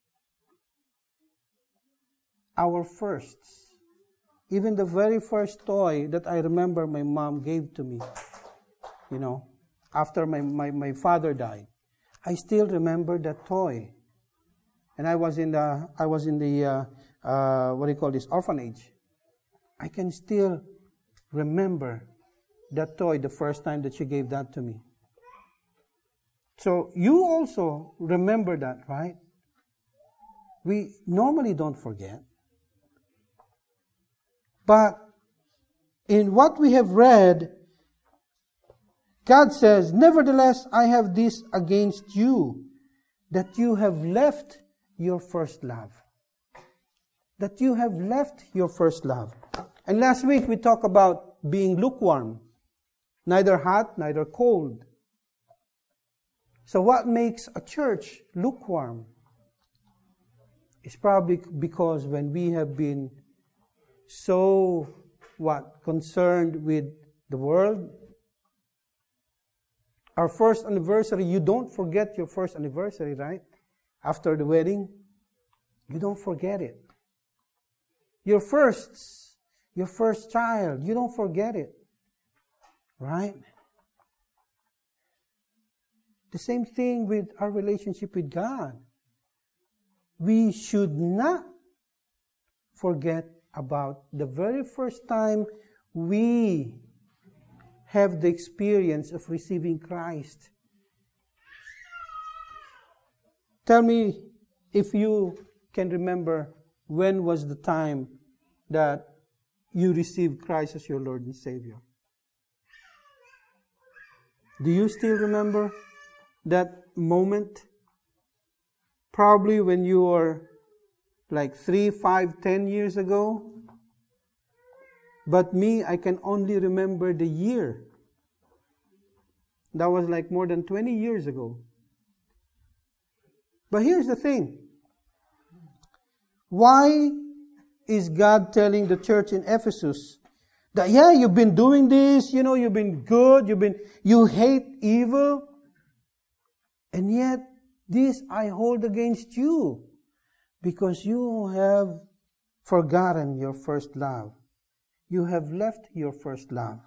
our firsts. Even the very first toy that I remember my mom gave to me, you know, after my, my, my father died. I still remember that toy. And I was in the, I was in the, uh, uh, what do you call this, orphanage. I can still remember that toy the first time that she gave that to me. So you also remember that, right? We normally don't forget. But in what we have read, God says, "Nevertheless, I have this against you, that you have left your first love." That you have left your first love. And last week we talked about being lukewarm. Neither hot, neither cold. So what makes a church lukewarm? It's probably because when we have been so, what, concerned with the world. Our first anniversary, you don't forget your first anniversary, right? After the wedding, you don't forget it. Your firsts, your first child, you don't forget it. Right? The same thing with our relationship with God. We should not forget about the very first time we have the experience of receiving Christ. Tell me if you can remember when was the time that you received Christ as your Lord and Savior. Do you still remember that moment? Probably when you were like three, five, ten years ago. But me, I can only remember the year. That was like more than twenty years ago. But here's the thing. Why is God telling the church in Ephesus that, yeah, you've been doing this, you know, you've been good, you've been, you hate evil, and yet this I hold against you, because you have forgotten your first love. You have left your first love.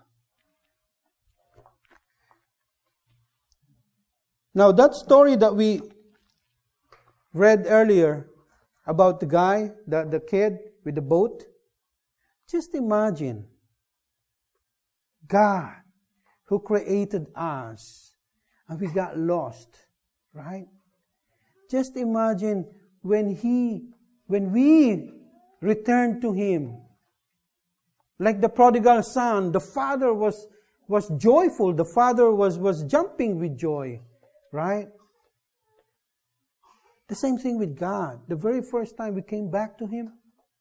Now that story that we read earlier about the guy, the, the kid with the boat, just imagine God who created us and we got lost, right? Just imagine when he, when we returned to Him. Like the prodigal son, the father was, was joyful. The father was, was jumping with joy, right? The same thing with God. The very first time we came back to Him,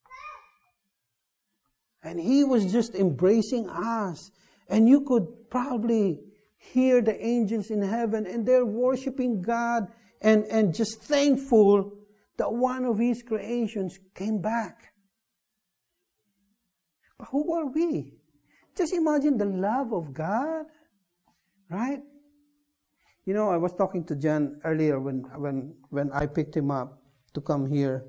and He was just embracing us. And you could probably hear the angels in heaven, and they're worshiping God and, and just thankful that one of His creations came back. But who are we? Just imagine the love of God, right? You know, I was talking to John earlier when, when, when I picked him up to come here.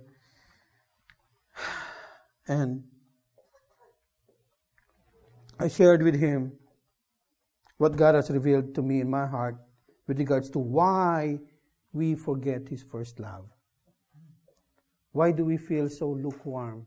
And I shared with him what God has revealed to me in my heart with regards to why we forget His first love. Why do we feel so lukewarm?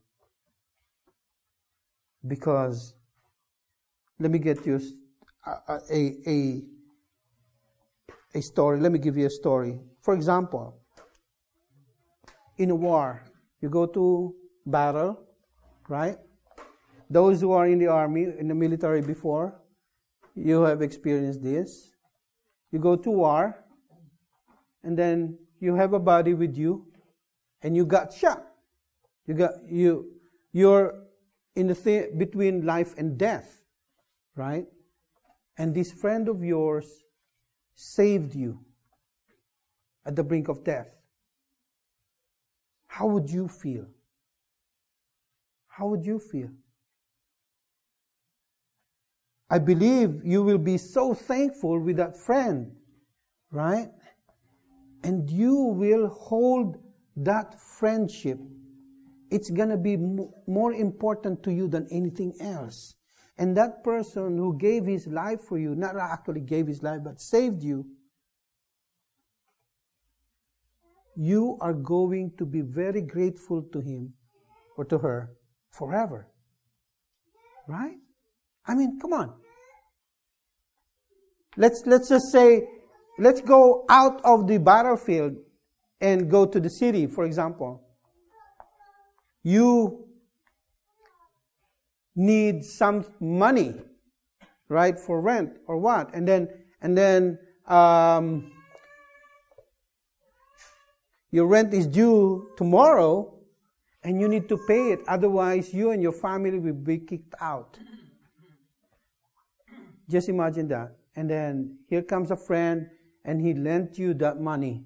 Because, let me get you a, a, a, a story. Let me give you a story. For example, in a war, you go to battle, right? Those who are in the army, in the military before, you have experienced this. You go to war, and then you have a buddy with you, and you got shot. You got you you're in the th- between life and death, right? And this friend of yours saved you at the brink of death. How would you feel? How would you feel? I believe you will be so thankful with that friend, right? And you will hold that friendship. It's going to be m- more important to you than anything else. And that person who gave his life for you, not actually gave his life, but saved you, you are going to be very grateful to him or to her forever. Right? I mean, come on. Let's let's just say, let's go out of the battlefield and go to the city, for example. You need some money, right, for rent or what, and then and then um, your rent is due tomorrow, and you need to pay it. Otherwise, you and your family will be kicked out. Just imagine that. And then here comes a friend, and he lent you that money.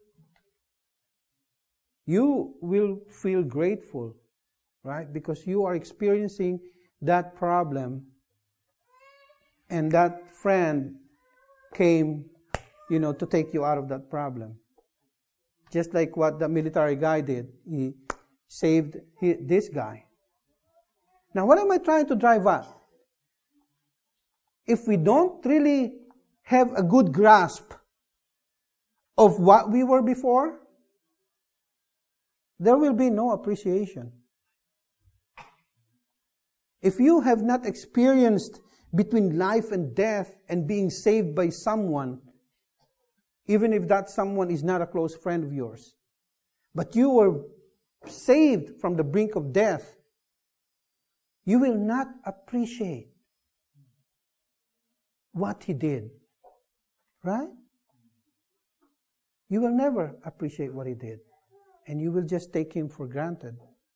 You will feel grateful, right? Because you are experiencing that problem, and that friend came, you know, to take you out of that problem. Just like what the military guy did. He saved he, this guy. Now, what am I trying to drive at? If we don't really have a good grasp of what we were before, there will be no appreciation. If you have not experienced between life and death and being saved by someone, even if that someone is not a close friend of yours, but you were saved from the brink of death, you will not appreciate what he did. Right? You will never appreciate what he did. And you will just take him for granted.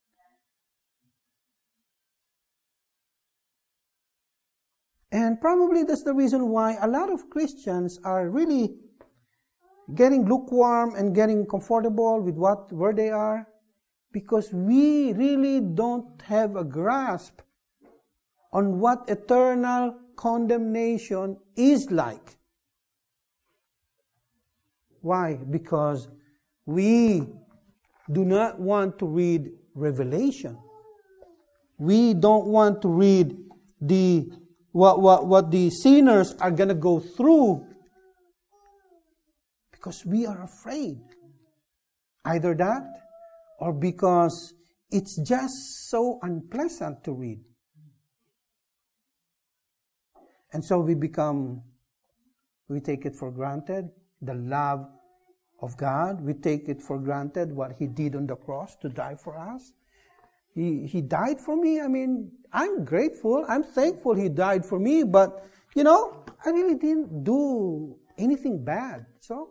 And probably that's the reason why a lot of Christians are really getting lukewarm and getting comfortable with what where they are, because we really don't have a grasp on what eternal condemnation is like. Why? Because we do not want to read Revelation. We don't want to read the what what, what the sinners are going to go through, because we are afraid. Either that, or because it's just so unpleasant to read. And so we become, we take it for granted, the love of God. We take it for granted what He did on the cross to die for us. He, he died for me. I mean, I'm grateful. I'm thankful He died for me. But, you know, I really didn't do anything bad. So,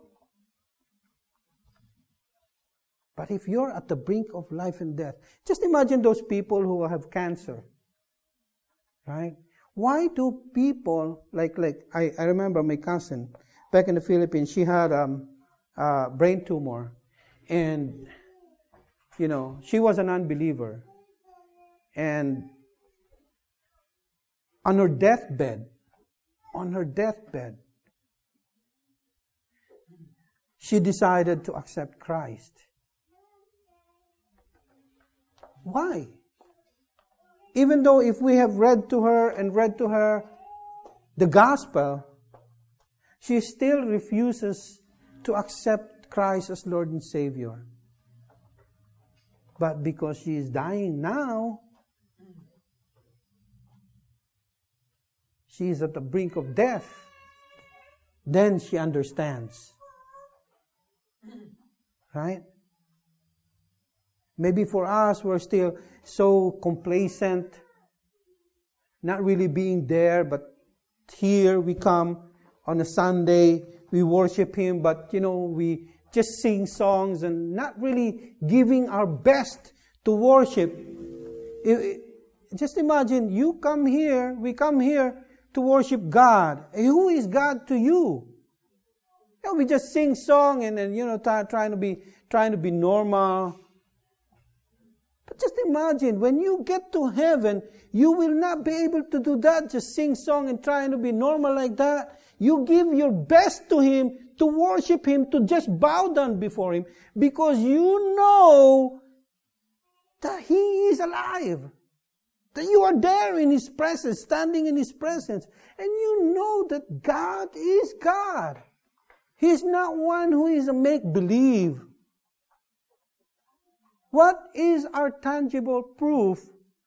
but if you're at the brink of life and death, just imagine those people who have cancer, right? Why do people, like, like I, I remember my cousin back in the Philippines, she had um, a brain tumor. And, you know, she was an unbeliever. And on her deathbed, on her deathbed, she decided to accept Christ. Why? Even though if we have read to her and read to her the gospel, she still refuses to accept Christ as Lord and Savior. But because she is dying now, she is at the brink of death, then she understands. Right? Maybe for us, we're still so complacent, not really being there, but here we come on a Sunday, we worship Him, but, you know, we just sing songs and not really giving our best to worship. It, it, just imagine, you come here, we come here to worship God. Who is God to you? You know, we just sing song and then, you know, try, trying to be trying to be normal. But just imagine, when you get to heaven, you will not be able to do that, just sing song and trying to be normal like that. You give your best to Him, to worship Him, to just bow down before Him, because you know that He is alive. That you are there in His presence, standing in His presence. And you know that God is God. He is not one who is a make-believe. What is our tangible proof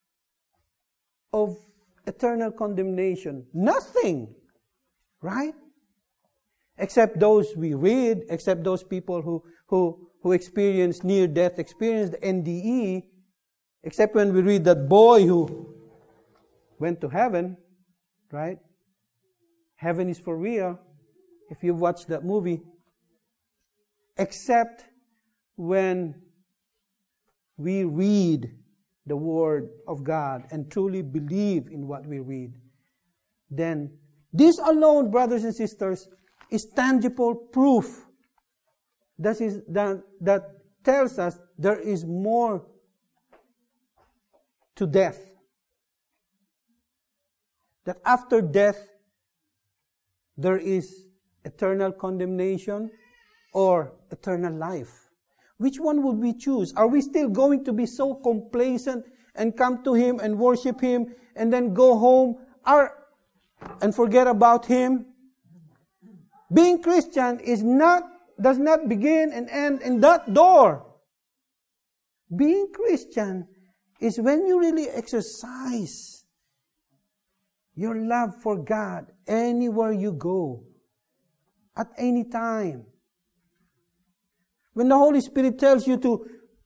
of eternal condemnation? Nothing. Right? Except those we read, except those people who, who, who experience near-death experience, the N D E, except when we read that boy who went to heaven, right? Heaven is for real, if you've watched that movie. Except when we read the Word of God and truly believe in what we read, then this alone, brothers and sisters, is tangible proof that, is, that, that tells us there is more to death. That after death, there is eternal condemnation or eternal life. Which one would we choose? Are we still going to be so complacent and come to Him and worship Him and then go home or, and forget about Him? Being Christian is not, does not begin and end in that door. Being Christian is when you really exercise your love for God anywhere you go, at any time. When the Holy Spirit tells you to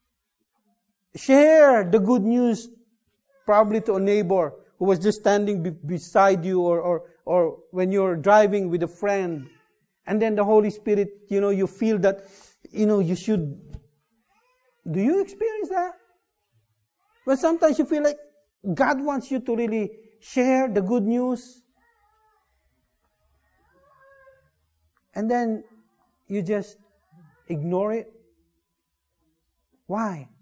share the good news, probably to a neighbor who was just standing be- beside you, or, or, or when you're driving with a friend, and then the Holy Spirit, you know, you feel that, you know, you should. Do you experience that? When sometimes you feel like God wants you to really share the good news, and then you just ignore it. Why?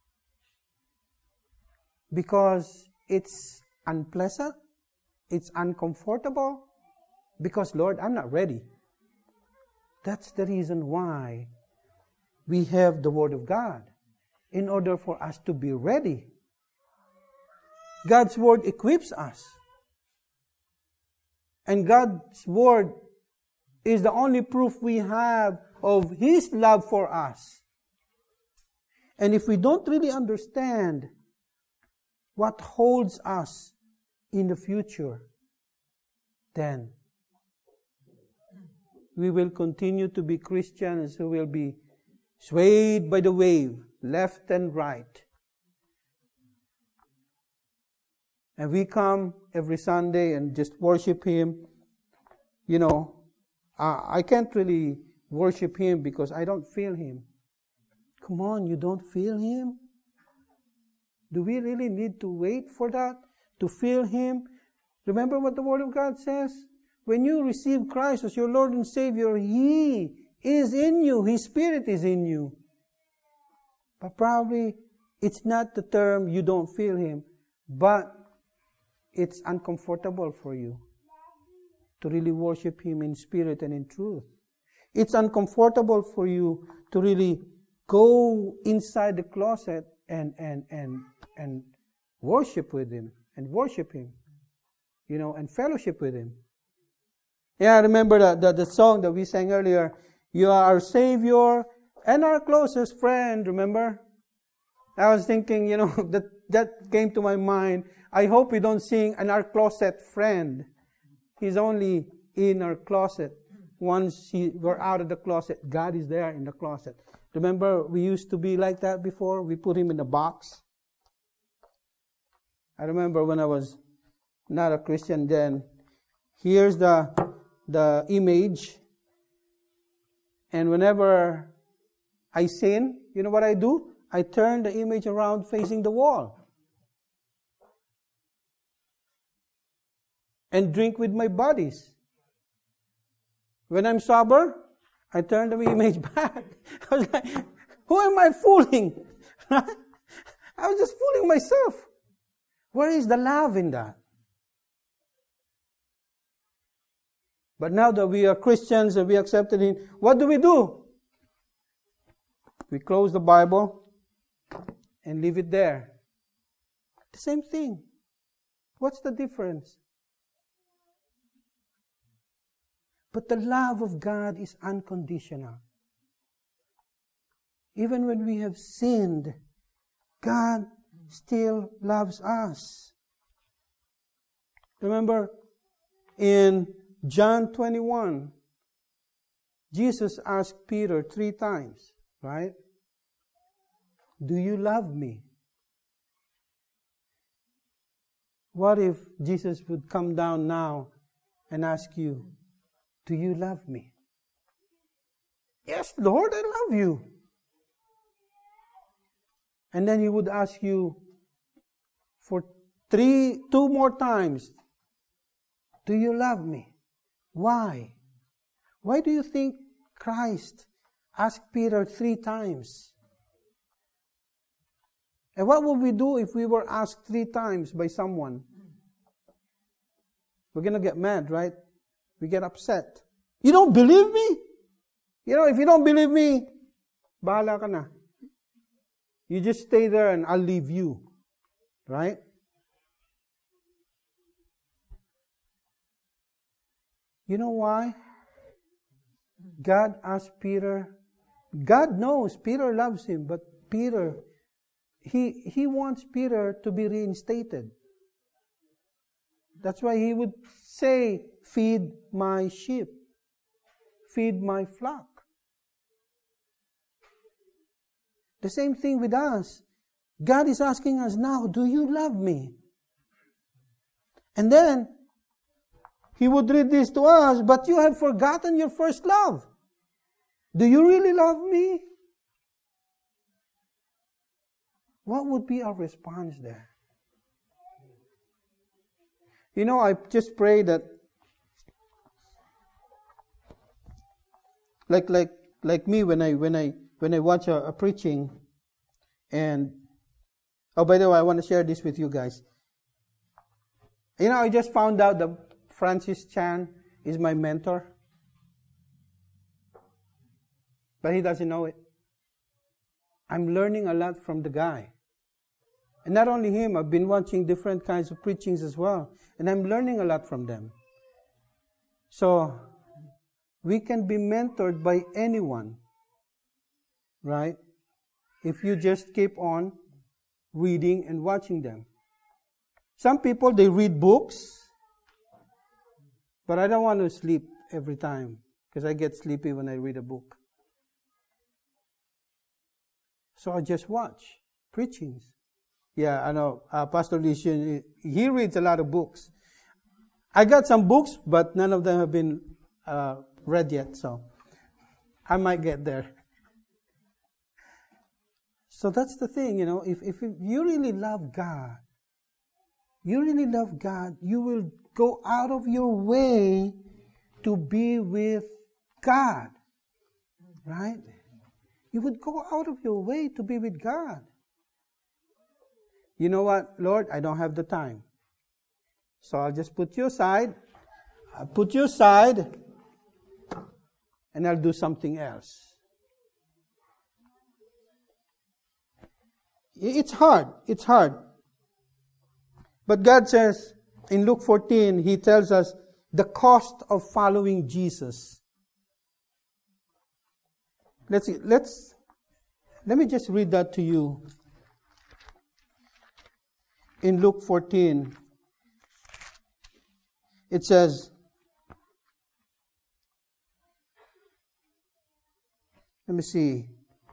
Because it's unpleasant, it's uncomfortable, because, Lord, I'm not ready. That's the reason why we have the Word of God, in order for us to be ready. God's Word equips us. And God's Word is the only proof we have of His love for us. And if we don't really understand what holds us in the future, then we will continue to be Christians who will be swayed by the wave, left and right. And we come every Sunday and just worship Him. You know, uh, I can't really worship Him because I don't feel Him. Come on, you don't feel Him? Do we really need to wait for that, to feel Him? Remember what the Word of God says? When you receive Christ as your Lord and Savior, He is in you. His Spirit is in you. But probably it's not the term you don't feel Him, but it's uncomfortable for you to really worship Him in spirit and in truth. It's uncomfortable for you to really go inside the closet and and and and worship with Him and worship Him, you know, and fellowship with Him. Yeah, I remember the, the, the song that we sang earlier. You are our Savior and our closest friend, remember? I was thinking, you know, that, that came to my mind. I hope we don't sing an our closet friend. He's only in our closet. Once he, we're out of the closet, God is there in the closet. Remember, we used to be like that before? We put Him in a box. I remember when I was not a Christian then, here's the the image, and whenever I sin, you know what I do? I turn the image around facing the wall. And drink with my buddies. When I'm sober, I turn the image back. I was like, who am I fooling? I was just fooling myself. Where is the love in that? But now that we are Christians and we accepted Him, what do we do? We close the Bible and leave it there. The same thing. What's the difference? But the love of God is unconditional. Even when we have sinned, God still loves us. Remember, in John twenty-one, Jesus asked Peter three times, right? Do you love me? What if Jesus would come down now and ask you, do you love me? Yes, Lord, I love you. And then He would ask you for three, two more times, do you love me? Why? Why do you think Christ asked Peter three times? And what would we do if we were asked three times by someone? We're going to get mad, right? We get upset. You don't believe me? You know, if you don't believe me, bahala ka na. You just stay there and I'll leave you. Right? You know why? God asked Peter. God knows Peter loves him, but Peter, he, he wants Peter to be reinstated. That's why he would say, feed my sheep. Feed my flock. The same thing with us. God is asking us now, do you love me? And then, He would read this to us, but you have forgotten your first love. Do you really love me? What would be our response there? You know, I just pray that like like like me when I when I when I watch a, a preaching, and oh, by the way, I want to share this with you guys. You know, I just found out that Francis Chan is my mentor. But he doesn't know it. I'm learning a lot from the guy. And not only him, I've been watching different kinds of preachings as well. And I'm learning a lot from them. So, we can be mentored by anyone. Right? If you just keep on reading and watching them. Some people, they read books. But I don't want to sleep every time. Because I get sleepy when I read a book. So I just watch preachings. Yeah, I know. Uh, Pastor Lishan, he reads a lot of books. I got some books, but none of them have been uh, read yet. So I might get there. So that's the thing, you know. If, if you really love God, you really love God, you will go out of your way to be with God. Right? You would go out of your way to be with God. You know what, Lord? I don't have the time. So I'll just put you aside. I'll put you aside. And I'll do something else. It's hard. It's hard. But God says, in Luke fourteen, He tells us the cost of following Jesus. Let's see, let's, let me just read that to you. In Luke fourteen, it says, let me see,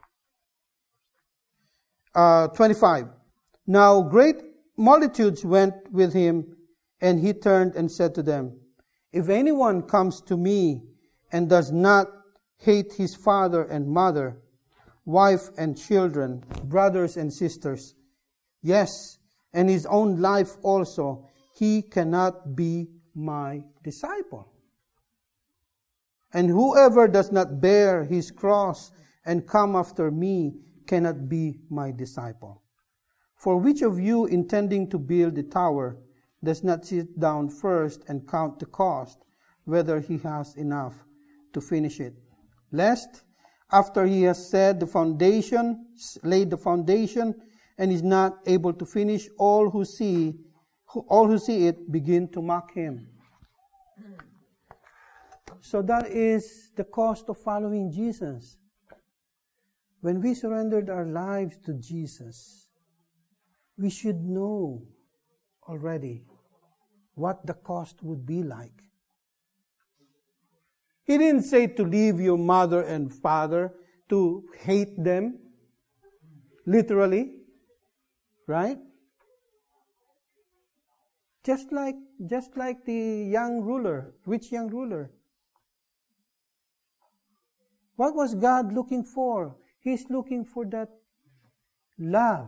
uh, twenty-five. Now great multitudes went with Him, and He turned and said to them, if anyone comes to me and does not hate his father and mother, wife and children, brothers and sisters. Yes, and his own life also, he cannot be my disciple. And whoever does not bear his cross and come after me cannot be my disciple. For which of you, intending to build a tower, does not sit down first and count the cost, whether he has enough to finish it? Lest, after he has said the foundation, laid the foundation, and is not able to finish, all who see, all who see it begin to mock him. So that is the cost of following Jesus. When we surrendered our lives to Jesus, we should know already what the cost would be like. He didn't say to leave your mother and father, to hate them, literally, right? Just like, just like the young ruler, rich young ruler. What was God looking for? He's looking for that love.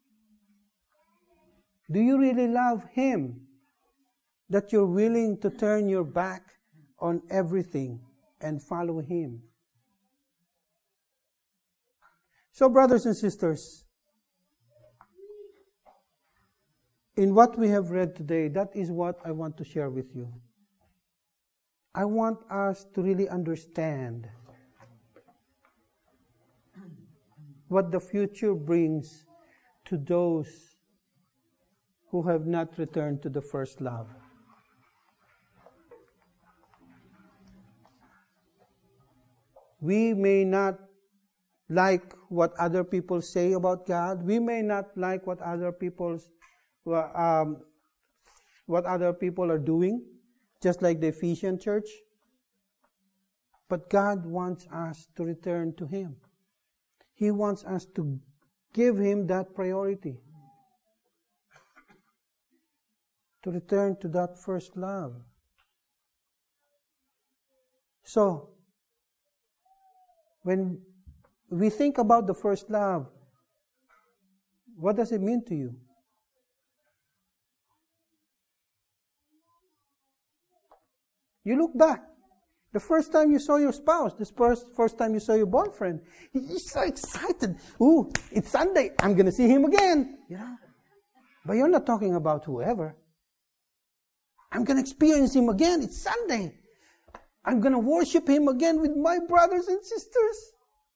Do you really love Him? That you're willing to turn your back on everything and follow Him. So, brothers and sisters, in what we have read today, that is what I want to share with you. I want us to really understand what the future brings to those who have not returned to the first love. We may not like what other people say about God. We may not like what other people's um, what other people are doing, just like the Ephesian church. But God wants us to return to Him. He wants us to give Him that priority. To return to that first love. So, when we think about the first love, what does it mean to you? You look back. The first time you saw your spouse, the first, first time you saw your boyfriend, you're so excited. Ooh, it's Sunday. I'm going to see him again. You know? But you're not talking about whoever. I'm going to experience him again. It's Sunday. I'm going to worship him again with my brothers and sisters.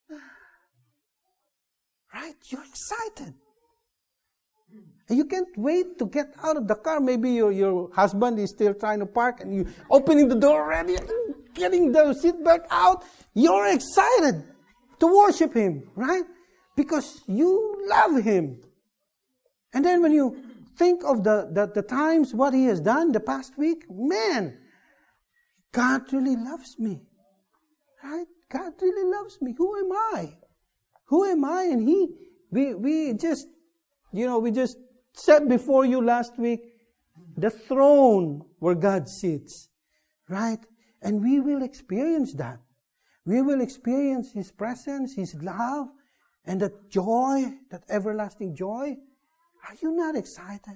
Right? You're excited. And you can't wait to get out of the car. Maybe your, your husband is still trying to park and you opening the door already, getting the seatbelt out. You're excited to worship him, right? Because you love him. And then when you think of the, the, the times what he has done the past week, man, God really loves me. Right? God really loves me. Who am I? Who am I? And he, we, we just, you know, we just said before you last week, the throne where God sits, right? And we will experience that. We will experience His presence, His love, and that joy, that everlasting joy. Are you not excited?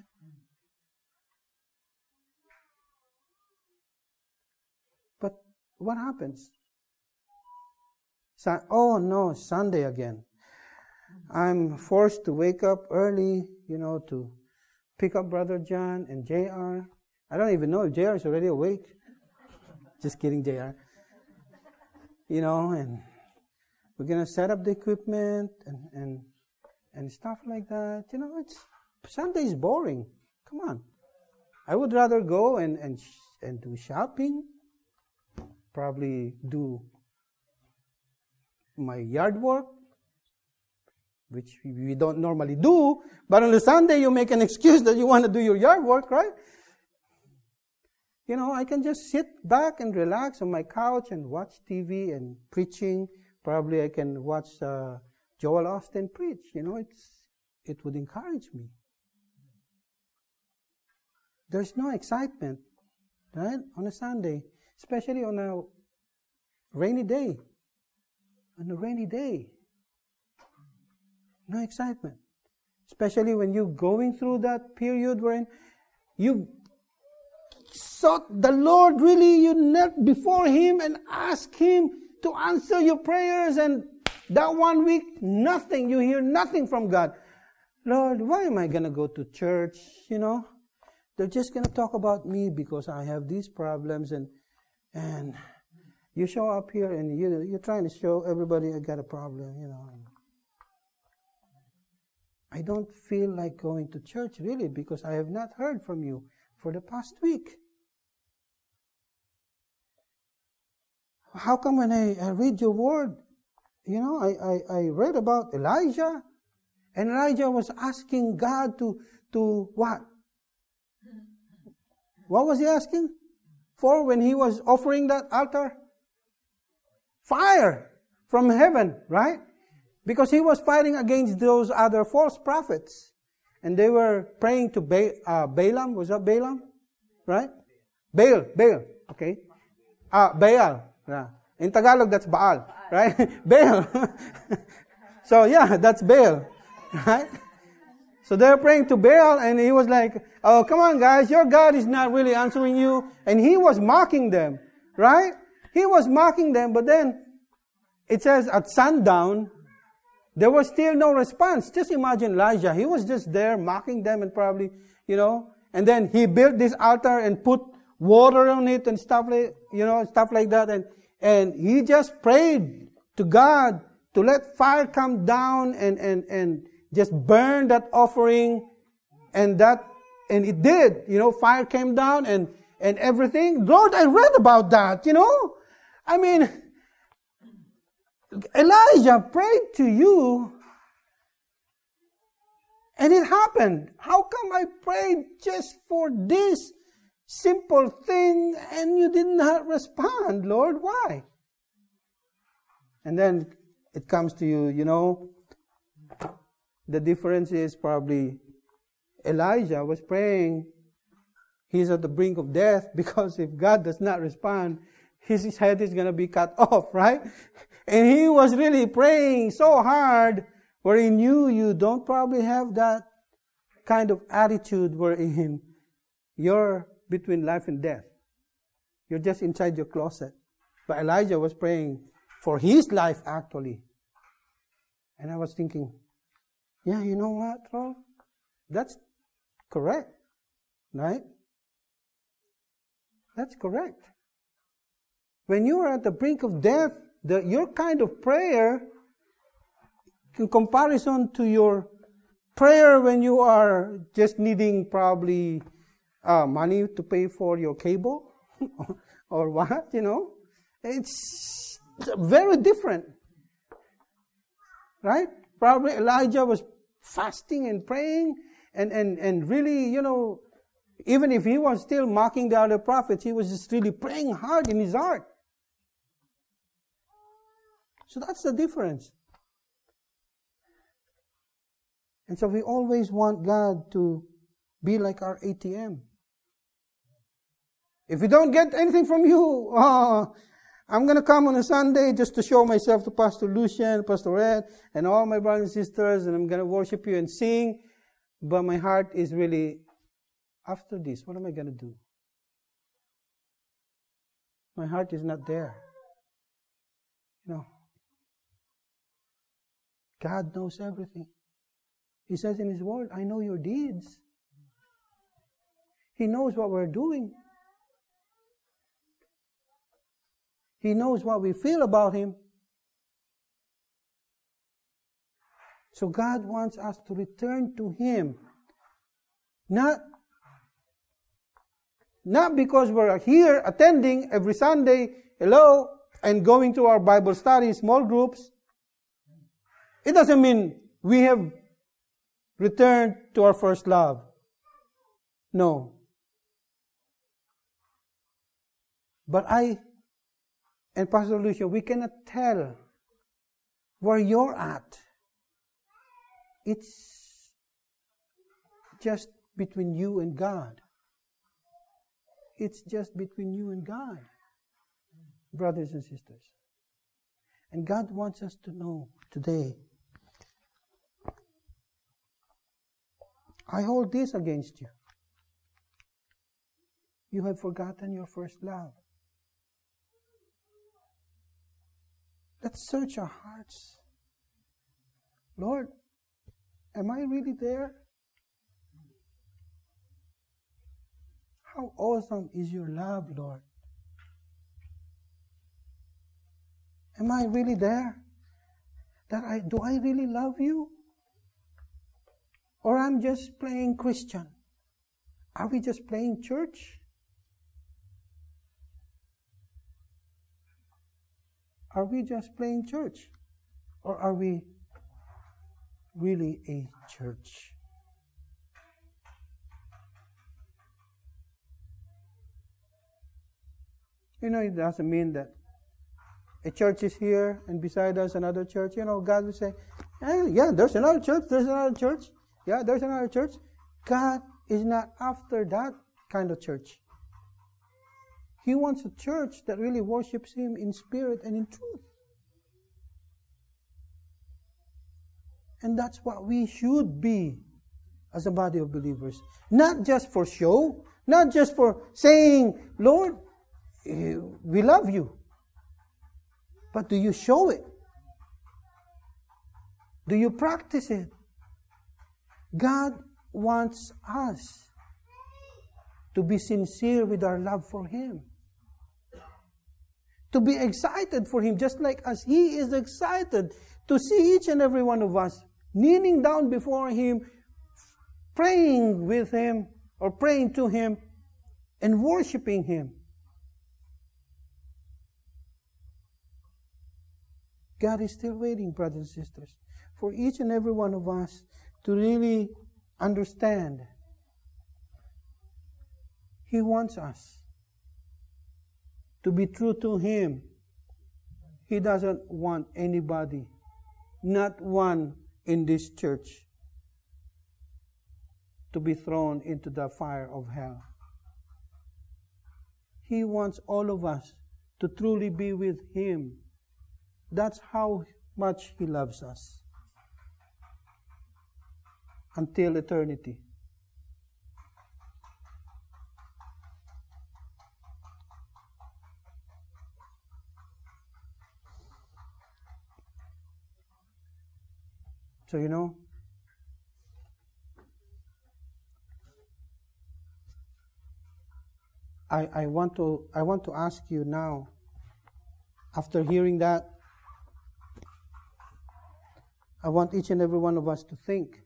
But what happens? So, oh no, Sunday again. I'm forced to wake up early, you know, to pick up Brother John and J R. I don't even know if J R is already awake. Just kidding, J R. You know, and we're going to set up the equipment and, and and stuff like that. You know, it's Sunday is boring. Come on. I would rather go and, and, and do shopping, probably do my yard work, which we don't normally do, but on the Sunday you make an excuse that you want to do your yard work, right? You know, I can just sit back and relax on my couch and watch T V and preaching. Probably I can watch uh, Joel Austin preach. You know, it's it would encourage me. There's no excitement, right, on a Sunday, especially on a rainy day. On a rainy day. No excitement. Especially when you're going through that period wherein you sought the Lord really, you knelt before Him and asked Him to answer your prayers, and that one week, nothing, you hear nothing from God. Lord, why am I going to go to church? You know, they're just going to talk about me because I have these problems, and and you show up here and you, you're trying to show everybody I got a problem, you know. I don't feel like going to church really because I have not heard from you for the past week. How come when I, I read your word, you know, I, I, I read about Elijah, and Elijah was asking God to, to what? What was he asking for when he was offering that altar? Fire from heaven, right? Because he was fighting against those other false prophets. And they were praying to ba- uh, Balaam. Was that Balaam? Right? Baal. Baal. Okay. Uh, Baal. Yeah. In Tagalog, that's Baal. Right? Baal. So, yeah, that's Baal. Right? So they're praying to Baal, and he was like, oh, come on, guys, your God is not really answering you. And he was mocking them. Right? He was mocking them, but then it says at sundown, there was still no response. Just imagine Elijah. He was just there mocking them and probably, you know, and then he built this altar and put water on it and stuff like, you know, stuff like that. And, and he just prayed to God to let fire come down and, and, and just burn that offering. And that, and it did, you know, fire came down and, and everything. Lord, I read about that, you know. I mean, Elijah prayed to you, and it happened. How come I prayed just for this simple thing and you did not respond, Lord? Why? And then it comes to you, you know, the difference is probably Elijah was praying. He's at the brink of death because if God does not respond, his head is going to be cut off, right? And he was really praying so hard where he knew you don't probably have that kind of attitude wherein you're between life and death. You're just inside your closet. But Elijah was praying for his life actually. And I was thinking, yeah, you know what, Lord? That's correct, right? That's correct. When you are at the brink of death, the, your kind of prayer, in comparison to your prayer when you are just needing probably uh, money to pay for your cable or what, you know, it's very different, right? Probably Elijah was fasting and praying and, and, and really, you know, even if he was still mocking the other prophets, he was just really praying hard in his heart. So that's the difference. And so we always want God to be like our A T M. If we don't get anything from you, oh, I'm going to come on a Sunday just to show myself to Pastor Lucian, Pastor Ed, and all my brothers and sisters, and I'm going to worship you and sing. But my heart is really, after this, what am I going to do? My heart is not there. You know, God knows everything. He says in His Word, I know your deeds. He knows what we're doing. He knows what we feel about Him. So God wants us to return to Him. Not, not because we're here attending every Sunday, hello, and going to our Bible study, small groups. It doesn't mean we have returned to our first love. No. But I and Pastor Lucia, we cannot tell where you're at. It's just between you and God. It's just between you and God, brothers and sisters. And God wants us to know today I hold this against you. You have forgotten your first love. Let's search our hearts. Lord, am I really there? How awesome is your love, Lord? Am I really there? That I do I really love you? Or I'm just playing Christian? Are we just playing church? Are we just playing church? Or are we really a church? You know, it doesn't mean that a church is here and beside us another church. You know, God will say, eh, yeah, there's another church, there's another church. Yeah, there's another church. God is not after that kind of church. He wants a church that really worships Him in spirit and in truth. And that's what we should be as a body of believers. Not just for show, not just for saying, Lord, we love you. But do you show it? Do you practice it? God wants us to be sincere with our love for Him. To be excited for Him, just like as He is excited to see each and every one of us kneeling down before Him, praying with Him, or praying to Him, and worshiping Him. God is still waiting, brothers and sisters, for each and every one of us to really understand. He wants us to be true to Him. He doesn't want anybody, not one in this church, to be thrown into the fire of hell. He wants all of us to truly be with Him. That's how much He loves us. Until eternity. So, you know, I, I want to I want to ask you now, after hearing that, I want each and every one of us to think.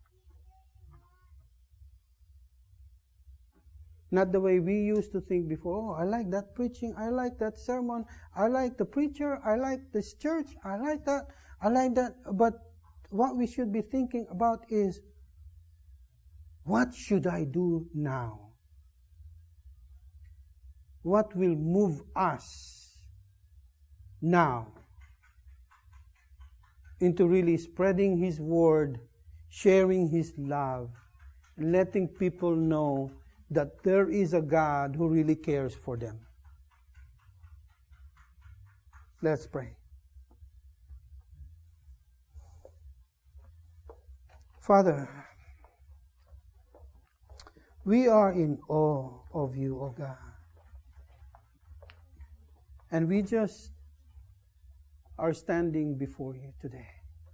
Not the way we used to think before. Oh, I like that preaching. I like that sermon. I like the preacher. I like this church. I like that. I like that. But what we should be thinking about is, what should I do now? What will move us now into really spreading His word, sharing His love, and letting people know that there is a God who really cares for them. Let's pray. Father, we are in awe of You, O God. And we just are standing before You today.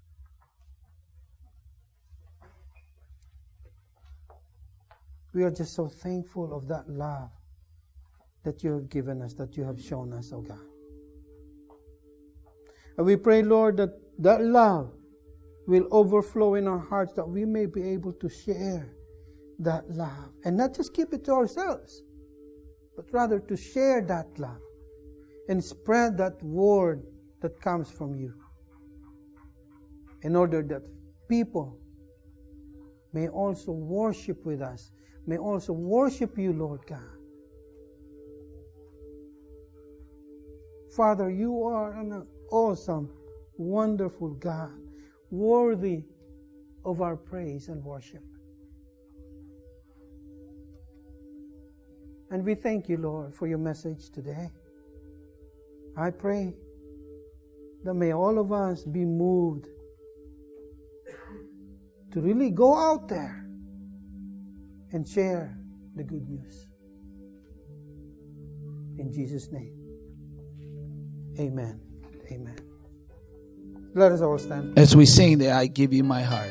We are just so thankful of that love that You have given us, that You have shown us, O God. And we pray, Lord, that that love will overflow in our hearts, that we may be able to share that love. And not just keep it to ourselves, but rather to share that love and spread that word that comes from You, in order that people may also worship with us, may also worship You, Lord God. Father, You are an awesome, wonderful God, worthy of our praise and worship. And we thank You, Lord, for Your message today. I pray that may all of us be moved to really go out there and share the good news. In Jesus' name. Amen. Amen. Let us all stand. As we sing there, I give you my heart.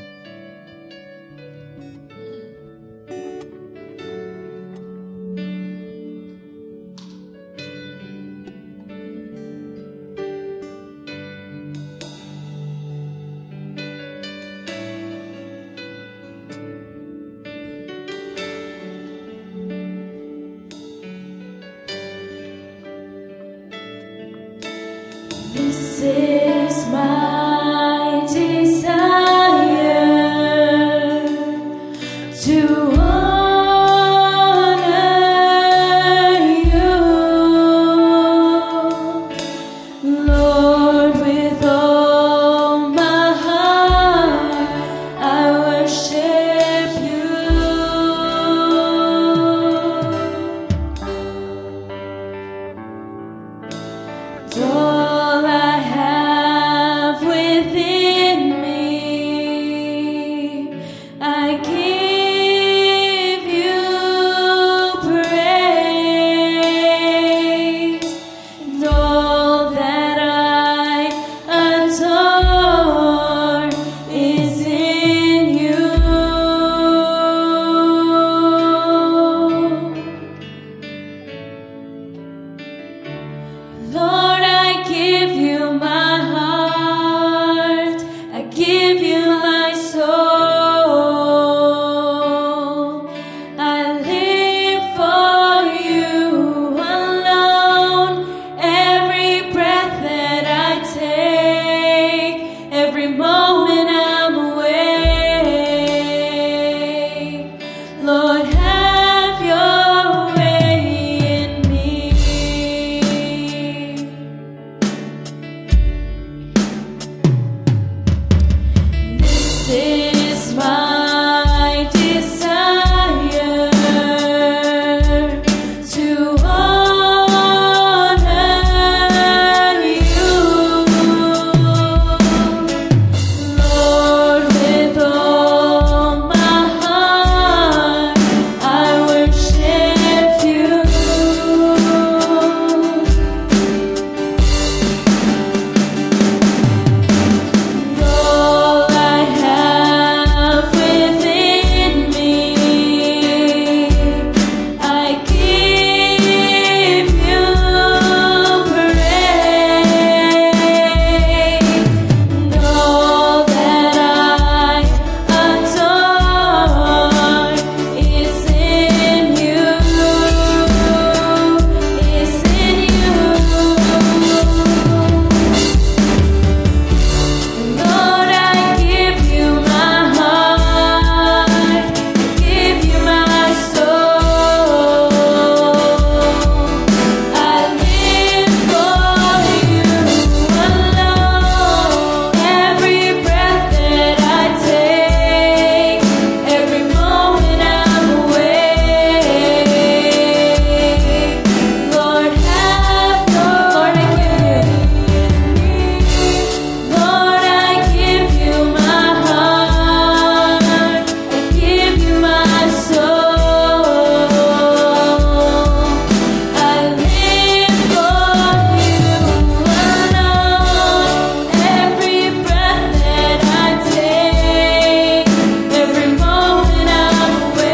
This is my desire to honor you, Lord, with all my heart. I worship you. All I have within me, I give you praise, and all that I adore is in you. Lord, I give you my heart, I give you my soul. I live for you alone. Every breath that I take, every moment I'm awake. Lord, have your way in me. This is my desire to honor you, Lord, with all my heart. I worship you. All I have within me, I give you praise, and all that I adore is in you, is in you. Lord, I give you my heart, I give you my soul. I live for you alone. Every breath that I take, every moment I'm awake. Lord, have your Lord, I give you Lord, I give you my heart, I give you my soul. I live for you alone. Every breath that I take, every moment I'm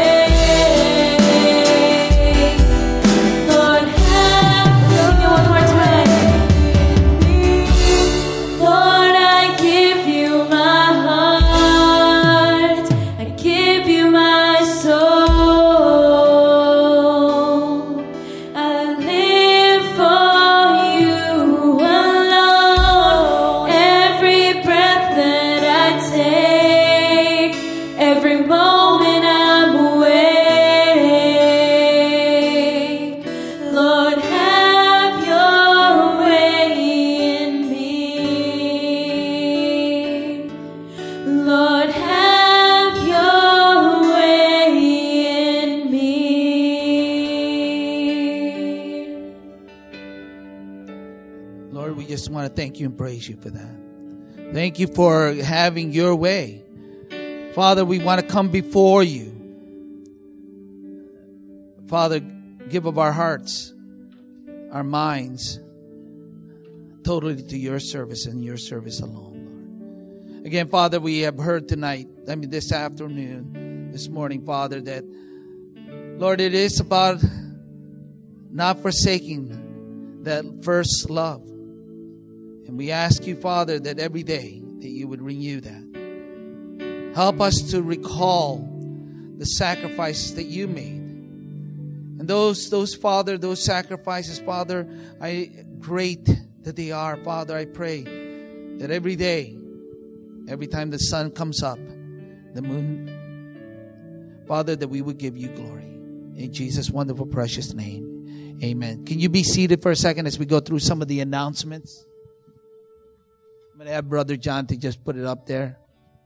awake. Lord, have sing it one more time. Lord, I give you my heart, I give you my soul. I live for you alone. Every breath that I take, every moment I'm awake. Lord, have your way in me. Lord, have your way in me. Lord, we just want to thank you and praise you for that. Thank you for having your way. Father, we want to come before you. Father, give of our hearts, our minds, totally to your service and your service alone, Lord. Again, Father, we have heard tonight, I mean this afternoon, this morning, Father, that, Lord, it is about not forsaking that first love. And we ask you, Father, that every day that you would renew that. Help us to recall the sacrifices that you made. And those, those, Father, those sacrifices, Father, I great that they are. Father, I pray that every day, every time the sun comes up, the moon, Father, that we would give you glory. In Jesus' wonderful, precious name, amen. Can you be seated for a second as we go through some of the announcements? I'm going to have Brother John to just put it up there.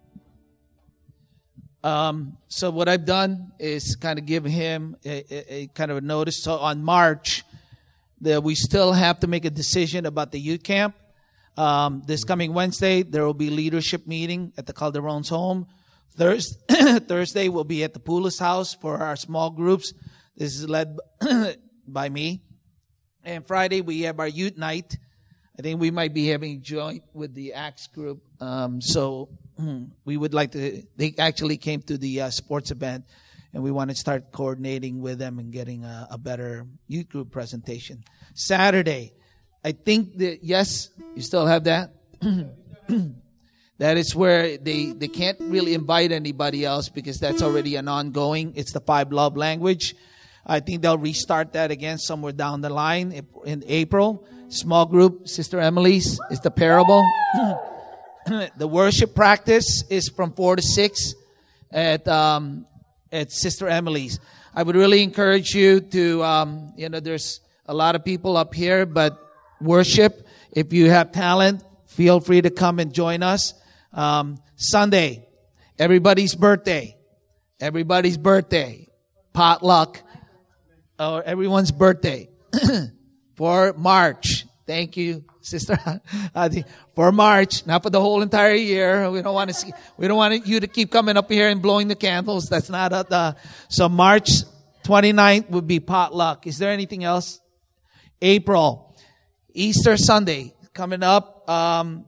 Um, so what I've done is kind of give him a, a, a kind of a notice. So on March, that we still have to make a decision about the youth camp. Um, this coming Wednesday, there will be leadership meeting at the Calderon's home. Thursday, Thursday will be at the Poulos house for our small groups. This is led by me. And Friday, we have our youth night. I think we might be having a joint with the Acts group. Um, so we would like to, they actually came to the uh, sports event, and we want to start coordinating with them and getting a, a better youth group presentation. Saturday, I think that, yes, you still have that? That is where they, they can't really invite anybody else because that's already an ongoing. It's the five love language. I think they'll restart that again somewhere down the line in April. Small group, Sister Emily's is the parable. The worship practice is from four to six at um, at Sister Emily's. I would really encourage you to, um, you know, there's a lot of people up here, but worship. If you have talent, feel free to come and join us. Um, Sunday, everybody's birthday. Everybody's birthday. Potluck. Or everyone's birthday. For March. Thank you, Sister. For March, not for the whole entire year. We don't want to see, we don't want you to keep coming up here and blowing the candles. That's not a, the, so March twenty-ninth would be potluck. Is there anything else? April, Easter Sunday coming up. Um,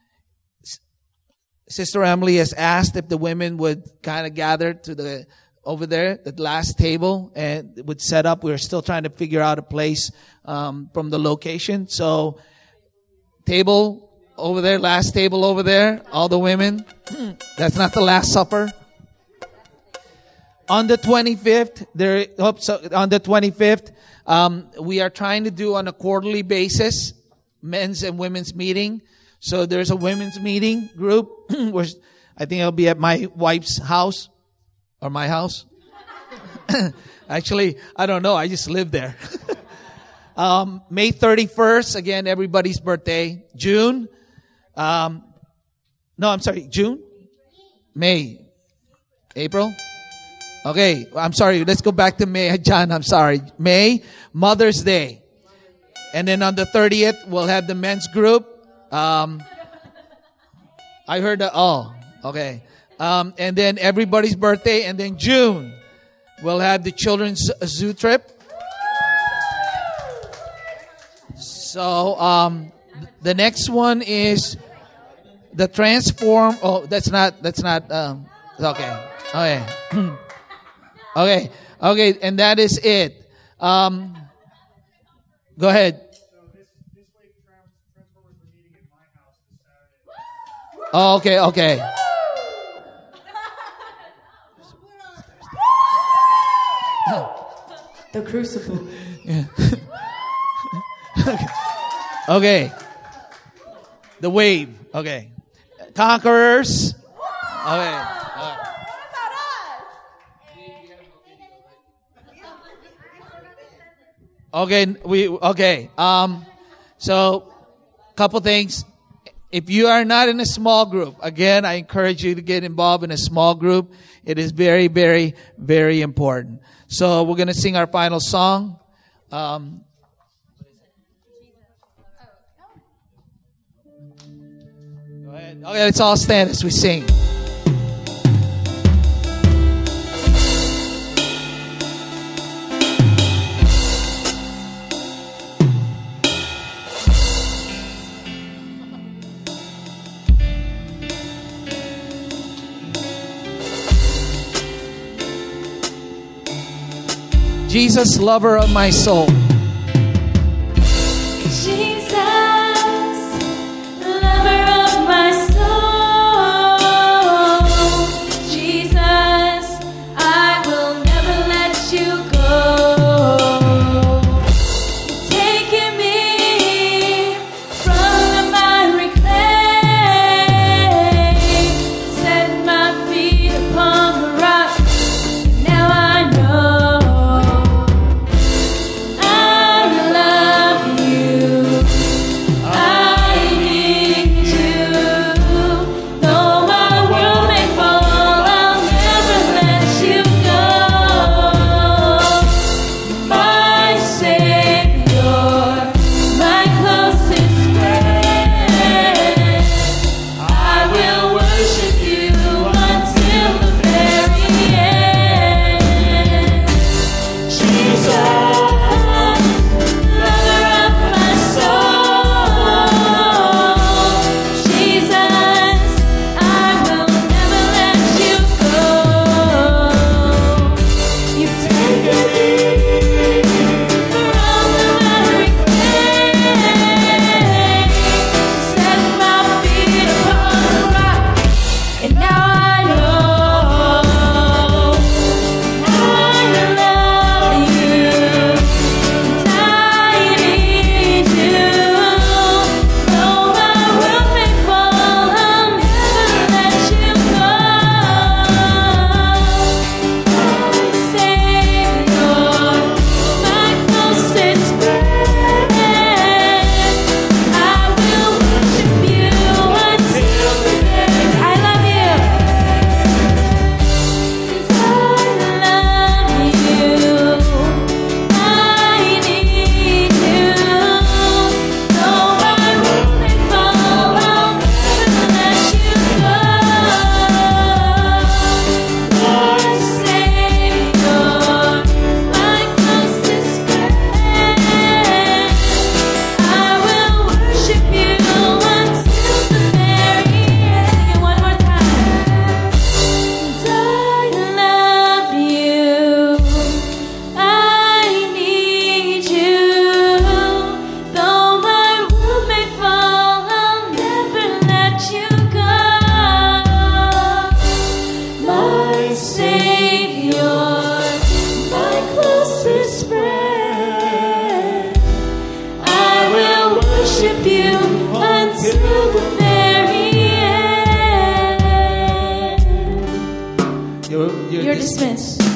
Sister Emily has asked if the women would kind of gather to the, over there, the last table, and would set up. We're still trying to figure out a place um, from the location. So, table over there, last table over there, all the women. That's not the Last Supper. On the twenty-fifth, there. Oh, so on the twenty-fifth, um, we are trying to do on a quarterly basis men's and women's meeting. So there's a women's meeting group, where I think it'll be at my wife's house. Or my house. Actually, I don't know. I just live there. um, May thirty-first, again, everybody's birthday. June. Um, no, I'm sorry. June? May. April? Okay. I'm sorry. Let's go back to May. John, I'm sorry. May, Mother's Day. And then on the thirtieth, we'll have the men's group. Um, I heard that. Oh, okay. Um, and then everybody's birthday, and then June, we'll have the children's zoo trip. So, um, the next one is the transform. Oh, that's not, that's not, um, okay. Okay. Okay. Okay. And that is it. Um, go ahead. Oh, okay. Okay. The crucible. Yeah. Okay. Okay. The wave. Okay. Conquerors. Okay. Uh, okay. We okay. Um. So, couple things. If you are not in a small group, again, I encourage you to get involved in a small group. It is very, very, very important. So we're going to sing our final song. Um, go ahead. Okay, let's all stand as we sing. Jesus, lover of my soul. Jesus, lover of my soul. Jesus, I will never let you go. Taking me from the miry clay, set my feet upon the rock. Now I know I love you. I need you. Though my world may fall, I'll never let you go. My Savior, my closest friend, I will worship you until the very end. Jesus, lover of my soul. Jesus, I will never let you go. You've taken me from the miry clay, set my feet upon the rock, and now I know I love you. I need you. Though my world may fall, I'll never let you go. My Savior, my closest friend, I will worship you until the end. I love you. I love you. I need you. Though my world may fall, I'll never let you go. My Savior, my closest friend, I will worship you until the very end. Sing it one more time. I love you. I need you. Though my world may fall, I'll never let you go. My Savior, my closest friend, I will worship you until the very end. You're, you're You're dis- dismissed.